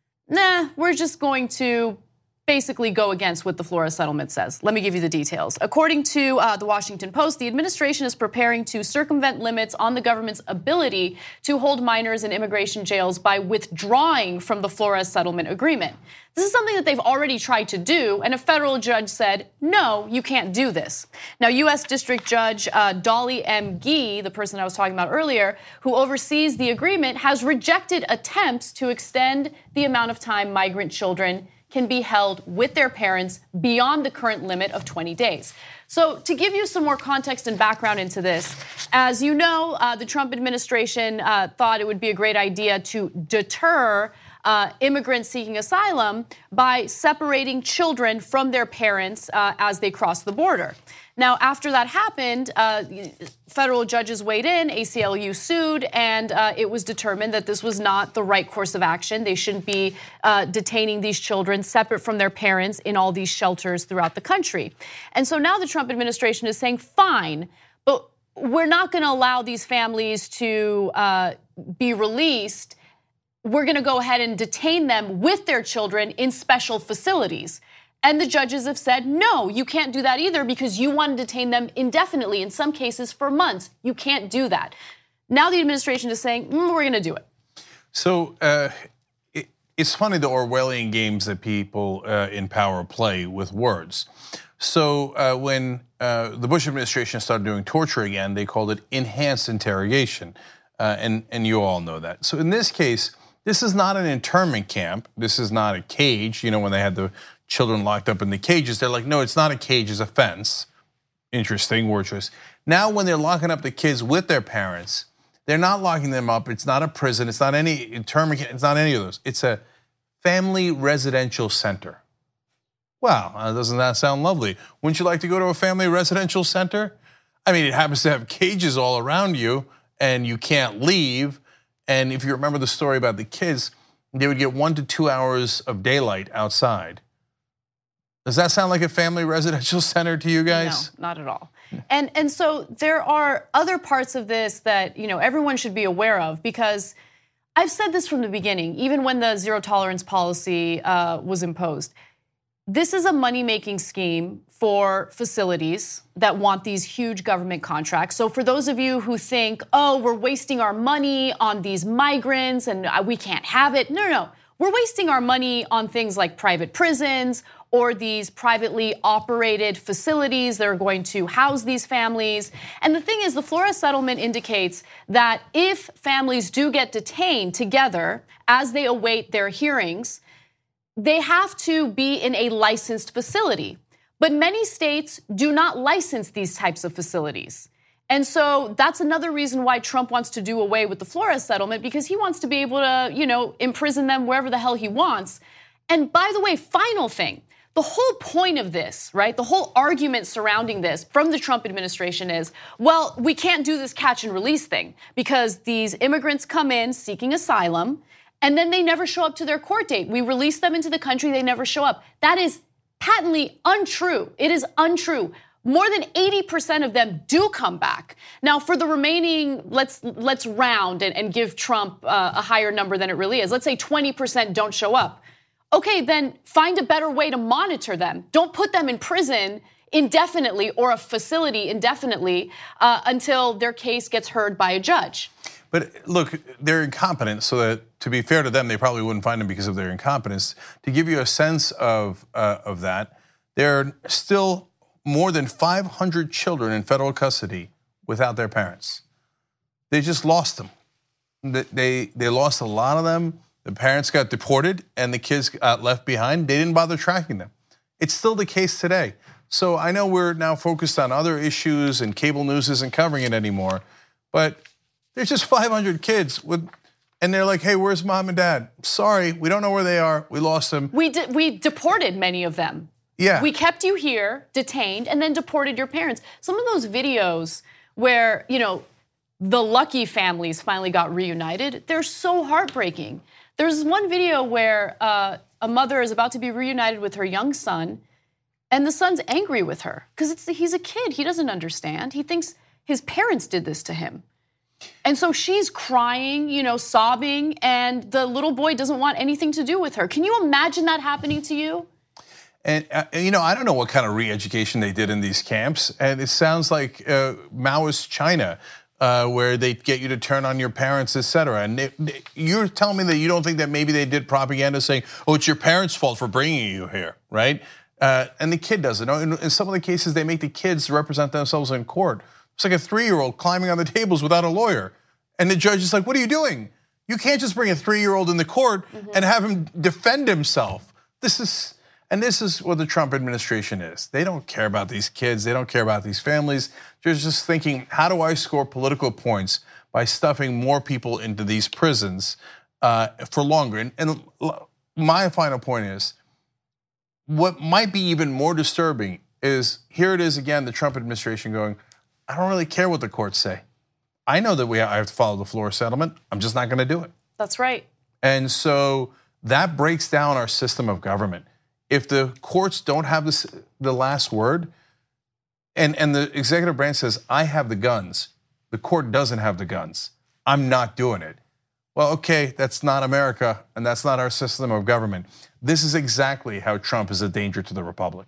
Speaker 2: nah, we're just going to basically go against what the Flores settlement says. Let me give you the details. According to uh, the Washington Post, the administration is preparing to circumvent limits on the government's ability to hold minors in immigration jails by withdrawing from the Flores settlement agreement. This is something that they've already tried to do, and a federal judge said, no, you can't do this. Now, U S District Judge uh, Dolly M. Gee, the person I was talking about earlier, who oversees the agreement, has rejected attempts to extend the amount of time migrant children can be held with their parents beyond the current limit of twenty days. So to give you some more context and background into this, as you know, uh, the Trump administration uh, thought it would be a great idea to deter uh, immigrants seeking asylum by separating children from their parents uh, as they cross the border. Now, after that happened, uh, federal judges weighed in, A C L U sued, and uh, it was determined that this was not the right course of action. They shouldn't be uh, detaining these children separate from their parents in all these shelters throughout the country. And so now the Trump administration is saying, fine, but we're not going to allow these families to uh, be released. We're going to go ahead and detain them with their children in special facilities. And the judges have said, no, you can't do that either because you want to detain them indefinitely, in some cases for months. You can't do that. Now the administration is saying, mm, we're going to do it.
Speaker 1: So uh, it, it's funny the Orwellian games that people uh, in power play with words. So uh, when uh, the Bush administration started doing torture again, they called it enhanced interrogation. Uh, and, and you all know that. So in this case, this is not an internment camp. This is not a cage. You know, when they had the children locked up in the cages, they're like, no, it's not a cage, it's a fence. Interesting word choice. Now when they're locking up the kids with their parents, they're not locking them up. It's not a prison. It's not any internment camp. It's not any of those. It's a family residential center. Wow, uh, doesn't that sound lovely? Wouldn't you like to go to a family residential center? I mean, it happens to have cages all around you and you can't leave. And if you remember the story about the kids, they would get one to two hours of daylight outside. Does that sound like a family residential center to you guys?
Speaker 2: No, not at all. And and so there are other parts of this that, you know, everyone should be aware of, because I've said this from the beginning, even when the zero tolerance policy uh, was imposed. This is a money-making scheme for facilities that want these huge government contracts. So for those of you who think, oh, we're wasting our money on these migrants and we can't have it. No, no, no. We're wasting our money on things like private prisons or these privately operated facilities that are going to house these families. And the thing is, the Flores settlement indicates that if families do get detained together as they await their hearings, they have to be in a licensed facility. But many states do not license these types of facilities. And so that's another reason why Trump wants to do away with the Flores settlement, because he wants to be able to, you know, imprison them wherever the hell he wants. And by the way, final thing, the whole point of this, right, the whole argument surrounding this from the Trump administration is, well, we can't do this catch and release thing because these immigrants come in seeking asylum and then they never show up to their court date. We release them into the country, they never show up. That is patently untrue. It is untrue. More than eighty percent of them do come back. Now, for the remaining, let's let's round and, and give Trump uh, a higher number than it really is. Let's say twenty percent don't show up. Okay, then find a better way to monitor them. Don't put them in prison indefinitely or a facility indefinitely uh, until their case gets heard by a judge.
Speaker 1: But look, they're incompetent, so that to be fair to them, they probably wouldn't find them because of their incompetence. To give you a sense of uh, of that, there are still more than five hundred children in federal custody without their parents. They just lost them. They they lost a lot of them. The parents got deported, and the kids got left behind. They didn't bother tracking them. It's still the case today. So I know we're now focused on other issues, and cable news isn't covering it anymore, but there's just five hundred kids with, and they're like, hey, where's mom and dad? Sorry, we don't know where they are. We lost them.
Speaker 2: We de- we deported many of them.
Speaker 1: Yeah.
Speaker 2: We kept you here, detained, and then deported your parents. Some of those videos where, you know, the lucky families finally got reunited, they're so heartbreaking. There's one video where uh, a mother is about to be reunited with her young son, and the son's angry with her because he's a kid. He doesn't understand. He thinks his parents did this to him. And so she's crying, you know, sobbing, and the little boy doesn't want anything to do with her. Can you imagine that happening to you?
Speaker 1: And, uh, you know, I don't know what kind of re-education they did in these camps. And it sounds like uh, Maoist China, uh, where they get you to turn on your parents, et cetera. And they, they, you're telling me that you don't think that maybe they did propaganda saying, oh, it's your parents' fault for bringing you here, right? Uh, and the kid doesn't. In, in some of the cases, they make the kids represent themselves in court. It's like a three-year-old climbing on the tables without a lawyer. And the judge is like, what are you doing? You can't just bring a three-year-old in the court mm-hmm. and have him defend himself. This is, and this is what the Trump administration is. They don't care about these kids. They don't care about these families. They're just thinking, how do I score political points by stuffing more people into these prisons uh, for longer? And, and my final point is, what might be even more disturbing is, here it is again, the Trump administration going, I don't really care what the courts say. I know that we I have to follow the Flores settlement. I'm just not going to do it.
Speaker 2: That's right.
Speaker 1: And so that breaks down our system of government. If the courts don't have this, the last word, and, and the executive branch says, I have the guns, the court doesn't have the guns, I'm not doing it. Well, okay, that's not America, and that's not our system of government. This is exactly how Trump is a danger to the republic.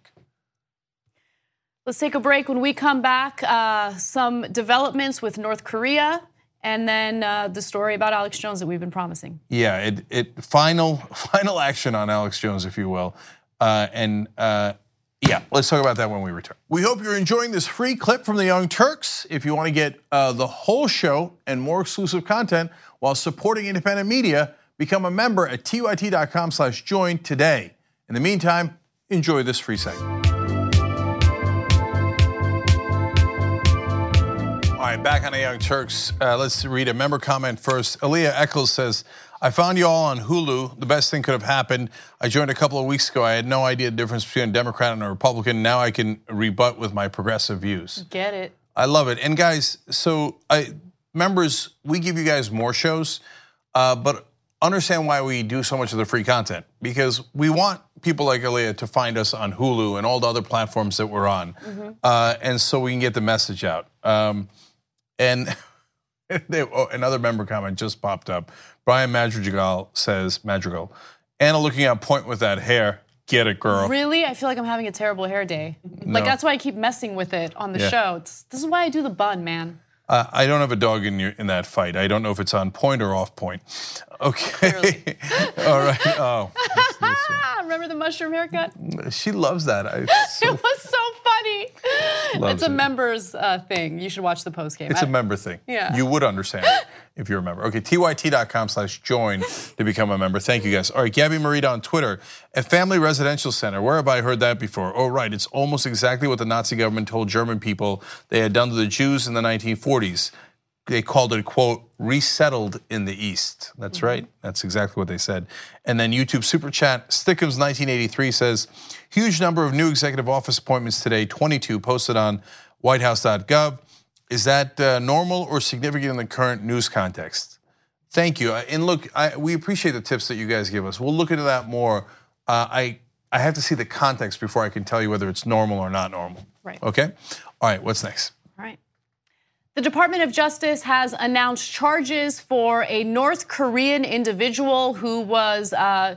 Speaker 2: Let's take a break. When we come back, uh, some developments with North Korea, and then uh, the story about Alex Jones that we've been promising.
Speaker 1: Yeah, it, it final final action on Alex Jones, if you will. Uh, and uh, yeah, let's talk about that when we return. We hope you're enjoying this free clip from the Young Turks. If you want to get uh, the whole show and more exclusive content while supporting independent media, become a member at T Y T dot com slash join today. In the meantime, enjoy this free segment. All right, back on the Young Turks. Uh, let's read a member comment first. Aaliyah Eccles says, I found you all on Hulu. The best thing could have happened. I joined a couple of weeks ago. I had no idea the difference between a Democrat and a Republican. Now I can rebut with my progressive views.
Speaker 2: Get it.
Speaker 1: I love it. And guys, so I members, we give you guys more shows, uh, but understand why we do so much of the free content. Because we want people like Aaliyah to find us on Hulu and all the other platforms that we're on. Mm-hmm. uh, and so we can get the message out. Um, and they, oh, another member comment just popped up. Brian Madrigal says, Madrigal, Anna looking on point with that hair. Get it, girl.
Speaker 2: Really? I feel like I'm having a terrible hair day.
Speaker 1: No.
Speaker 2: Like, that's why I keep messing with it on the
Speaker 1: Yeah.
Speaker 2: show. It's, this is why I do the bun, man.
Speaker 1: Uh, I don't have a dog in your, in that fight. I don't know if it's on point or off point. Okay. All right. Oh. This, this
Speaker 2: Remember the mushroom haircut?
Speaker 1: she loves that. I, so,
Speaker 2: It was so funny.
Speaker 1: Loves
Speaker 2: It's a
Speaker 1: it.
Speaker 2: members uh, thing. You should watch the post game.
Speaker 1: it's a member thing.
Speaker 2: Yeah.
Speaker 1: You would understand if you're a member. Okay, T Y T dot com slash join to become a member. Thank you guys. All right, Gabby Marita on Twitter. A family residential center. Where have I heard that before? Oh, right. It's almost exactly what the Nazi government told German people they had done to the Jews in the nineteen forties. They called it, quote, resettled in the East. That's mm-hmm. right. That's exactly what they said. And then YouTube Super Chat, Stickums nineteen eighty-three says, huge number of new executive office appointments today, twenty-two posted on white house dot gov. Is that uh, normal or significant in the current news context? Thank you. And look, I, we appreciate the tips that you guys give us. We'll look into that more. Uh, I, I have to see the context before I can tell you whether it's normal or not normal.
Speaker 2: Right.
Speaker 1: Okay? All right, what's next?
Speaker 2: All right. The Department of Justice has announced charges for a North Korean individual who was uh,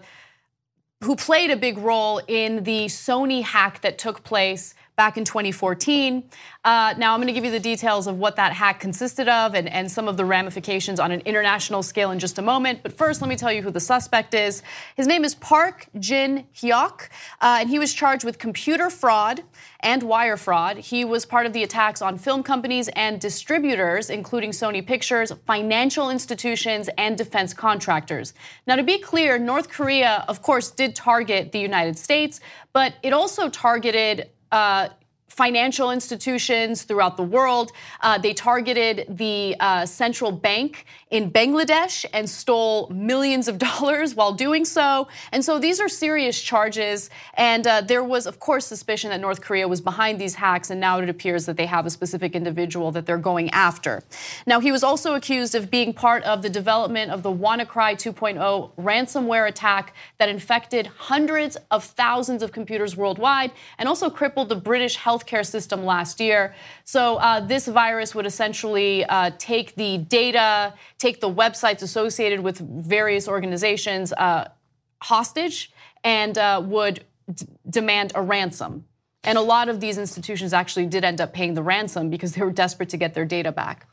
Speaker 2: who played a big role in the Sony hack that took place back in twenty fourteen. Uh, now I'm going to give you the details of what that hack consisted of and, and some of the ramifications on an international scale in just a moment. But first, let me tell you who the suspect is. His name is Park Jin-hyuk, uh, and he was charged with computer fraud and wire fraud. He was part of the attacks on film companies and distributors, including Sony Pictures, financial institutions, and defense contractors. Now, to be clear, North Korea, of course, did target the United States, but it also targeted uh, financial institutions throughout the world. Uh, they targeted the uh, central bank in Bangladesh and stole millions of dollars while doing so. And so these are serious charges. And uh, there was, of course, suspicion that North Korea was behind these hacks. And now it appears that they have a specific individual that they're going after. Now, he was also accused of being part of the development of the WannaCry two point oh ransomware attack that infected hundreds of thousands of computers worldwide and also crippled the British healthcare system last year. So uh, this virus would essentially uh, take the data, take the websites associated with various organizations uh, hostage and uh, would d- demand a ransom. And a lot of these institutions actually did end up paying the ransom because they were desperate to get their data back.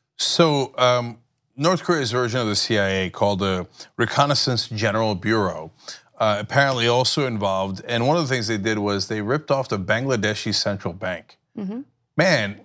Speaker 1: So um, North Korea's version of the C I A, called the Reconnaissance General Bureau, uh, apparently also involved. And one of the things they did was they ripped off the Bangladeshi central bank. Mm-hmm. Man,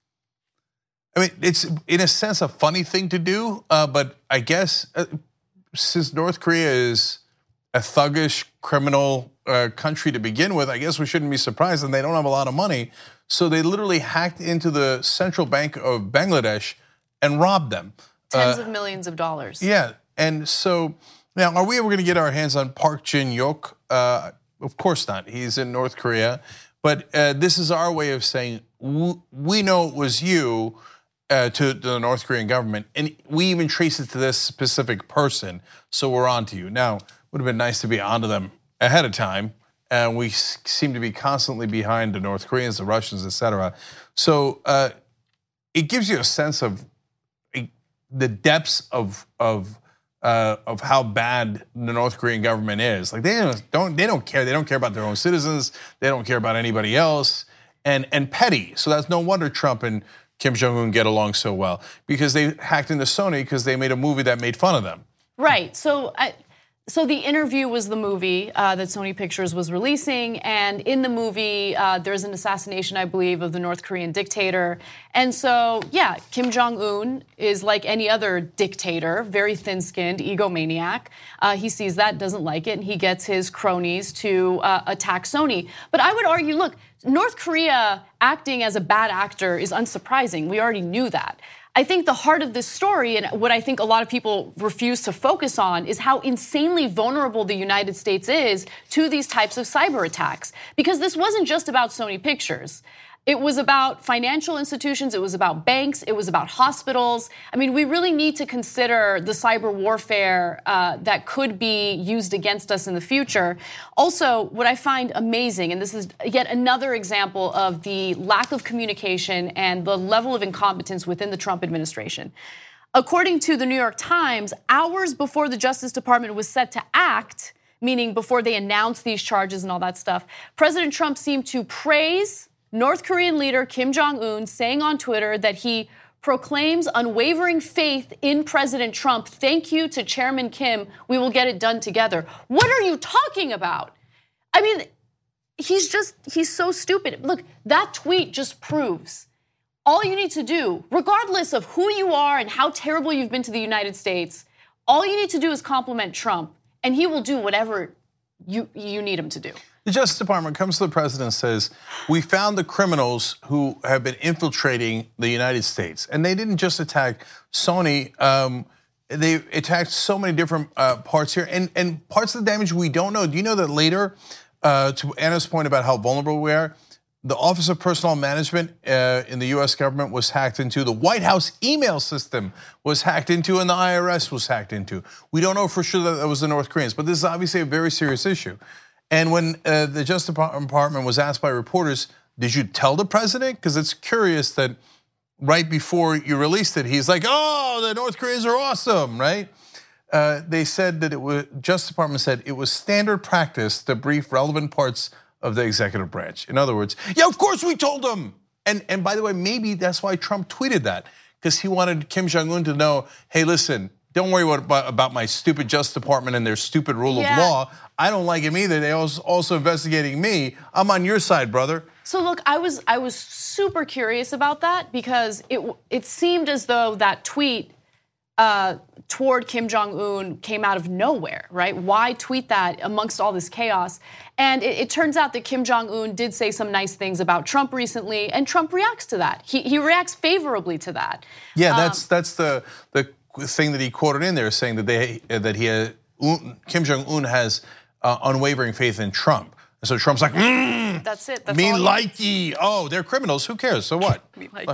Speaker 1: I mean, it's in a sense a funny thing to do, uh, but I guess uh, since North Korea is a thuggish criminal uh, country to begin with, I guess we shouldn't be surprised, and they don't have a lot of money. So they literally hacked into the central bank of Bangladesh and robbed them.
Speaker 2: Tens
Speaker 1: uh,
Speaker 2: of millions of dollars.
Speaker 1: Yeah, and so now, are we ever going to get our hands on Park Jin-hyuk? Uh, of course not. He's in North Korea. But uh, this is our way of saying, we know it was you uh, to, to the North Korean government, and we even trace it to this specific person, so we're on to you. Now, it would have been nice to be onto them ahead of time, and we seem to be constantly behind the North Koreans, the Russians, et cetera. So uh, it gives you a sense of the depths of of uh, of how bad the North Korean government is. Like they don't they don't care. They don't care about their own citizens. They don't care about anybody else. And and petty. So that's no wonder Trump and Kim Jong-un get along so well, because they hacked into Sony because they made a movie that made fun of them.
Speaker 2: Right. So I, So The Interview was the movie uh, that Sony Pictures was releasing, and in the movie, uh, there's an assassination, I believe, of the North Korean dictator. And so, yeah, Kim Jong-un is like any other dictator, very thin-skinned, egomaniac. Uh, he sees that, doesn't like it, and he gets his cronies to uh, attack Sony. But I would argue, look, North Korea acting as a bad actor is unsurprising. We already knew that. I think the heart of this story, and what I think a lot of people refuse to focus on, is how insanely vulnerable the United States is to these types of cyber attacks. Because this wasn't just about Sony Pictures. It was about financial institutions, it was about banks, it was about hospitals. I mean, we really need to consider the cyber warfare uh, that could be used against us in the future. Also, what I find amazing, and this is yet another example of the lack of communication and the level of incompetence within the Trump administration. According to the New York Times, hours before the Justice Department was set to act, meaning before they announced these charges and all that stuff, President Trump seemed to praise North Korean leader Kim Jong-un, saying on Twitter that he proclaims unwavering faith in President Trump. Thank you to Chairman Kim. We will get it done together. What are you talking about? I mean, he's just, he's so stupid. Look, that tweet just proves all you need to do, regardless of who you are and how terrible you've been to the United States, all you need to do is compliment Trump, and he will do whatever you, you need him to do.
Speaker 1: The Justice Department comes to the president and says, we found the criminals who have been infiltrating the United States. And they didn't just attack Sony, um, they attacked so many different uh, parts here. And, and parts of the damage we don't know. Do you know that later, uh, to Anna's point about how vulnerable we are, the Office of Personnel Management uh, in the U S government was hacked into, the White House email system was hacked into, and the I R S was hacked into. We don't know for sure that that was the North Koreans, but this is obviously a very serious issue. And when uh, the Justice Department was asked by reporters, did you tell the president? Because it's curious that right before you released it, he's like, oh, the North Koreans are awesome, right? Uh, they said that it was, Justice Department said it was standard practice to brief relevant parts of the executive branch. In other words, yeah, of course we told them. And, and by the way, maybe that's why Trump tweeted that, because he wanted Kim Jong-un to know, hey, listen, don't worry what, about my stupid Justice Department and their stupid rule yeah. of law. I don't like him either. They're also investigating me. I'm on your side, brother.
Speaker 2: So look, I was I was super curious about that because it it seemed as though that tweet uh, toward Kim Jong-un came out of nowhere, right? Why tweet that amongst all this chaos? And it, it turns out that Kim Jong-un did say some nice things about Trump recently, and Trump reacts to that. He he reacts favorably to that.
Speaker 1: Yeah, that's um, that's the the thing that he quoted in there, saying that they that he had, Kim Jong-un has uh, unwavering faith in Trump. And so Trump's like, mm,
Speaker 2: that's it. That's
Speaker 1: me like ye. Oh, they're criminals. Who cares? So what?
Speaker 2: Me like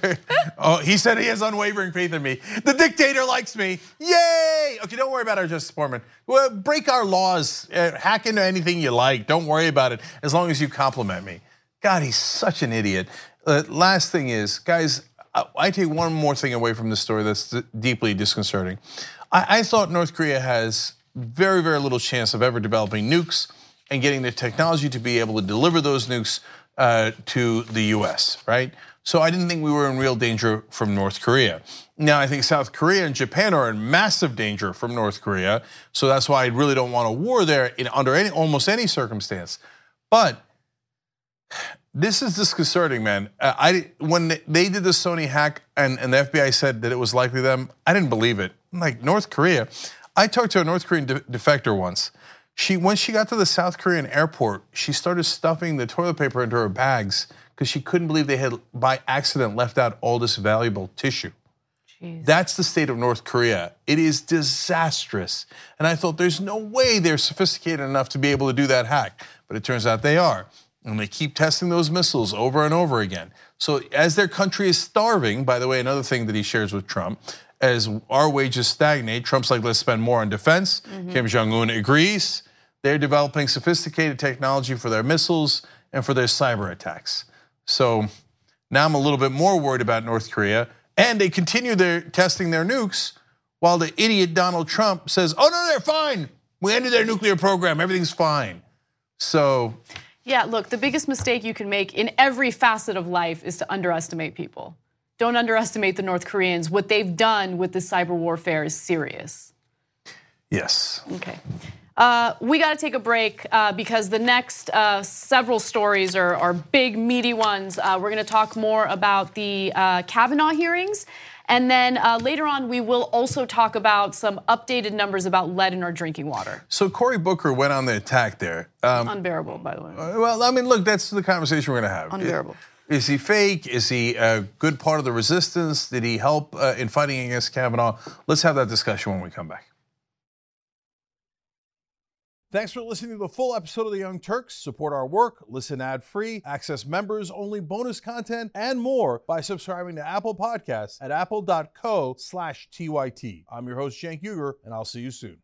Speaker 1: Oh, he said he has unwavering faith in me. The dictator likes me. Yay! Okay, don't worry about our Justice Department. Well, break our laws, uh, hack into anything you like. Don't worry about it as long as you compliment me. God, he's such an idiot. Uh, last thing is, guys, I, I take one more thing away from this story that's deeply disconcerting. I, I thought North Korea has very, very little chance of ever developing nukes and getting the technology to be able to deliver those nukes uh, to the U S, right? So I didn't think we were in real danger from North Korea. Now I think South Korea and Japan are in massive danger from North Korea. So that's why I really don't want a war there in under any almost any circumstance. But this is disconcerting, man. I when they did the Sony hack and, and the F B I said that it was likely them, I didn't believe it. I'm like, North Korea. I talked to a North Korean de- defector once. She, when she got to the South Korean airport, she started stuffing the toilet paper into her bags because she couldn't believe they had, by accident, left out all this valuable tissue. Jeez. That's the state of North Korea. It is disastrous. And I thought there's no way they're sophisticated enough to be able to do that hack. But it turns out they are. And they keep testing those missiles over and over again. So as their country is starving, by the way, another thing that he shares with Trump, as our wages stagnate, Trump's like, let's spend more on defense. Mm-hmm. Kim Jong-un agrees. They're developing sophisticated technology for their missiles and for their cyber attacks. So now I'm a little bit more worried about North Korea. And they continue their testing their nukes while the idiot Donald Trump says, oh, no, they're fine. We ended their nuclear program. Everything's fine. So.
Speaker 2: Yeah, look, the biggest mistake you can make in every facet of life is to underestimate people. Don't underestimate the North Koreans. What they've done with this cyber warfare is serious.
Speaker 1: Yes.
Speaker 2: Okay. Uh, we got to take a break uh, because the next uh, several stories are, are big, meaty ones. Uh, we're going to talk more about the uh, Kavanaugh hearings. And then uh, later on, we will also talk about some updated numbers about lead in our drinking water.
Speaker 1: So Cory Booker went on the attack there.
Speaker 2: Um, Unbearable, by the way.
Speaker 1: Uh, well, I mean, look, that's the conversation we're going to have.
Speaker 2: Unbearable.
Speaker 1: Is he fake? Is he a good part of the resistance? Did he help uh, in fighting against Kavanaugh? Let's have that discussion when we come back.
Speaker 7: Thanks for listening to the full episode of The Young Turks. Support our work, listen ad-free, access members-only bonus content, and more by subscribing to Apple Podcasts at apple dot co slash T Y T. I'm your host, Cenk Uygur, and I'll see you soon.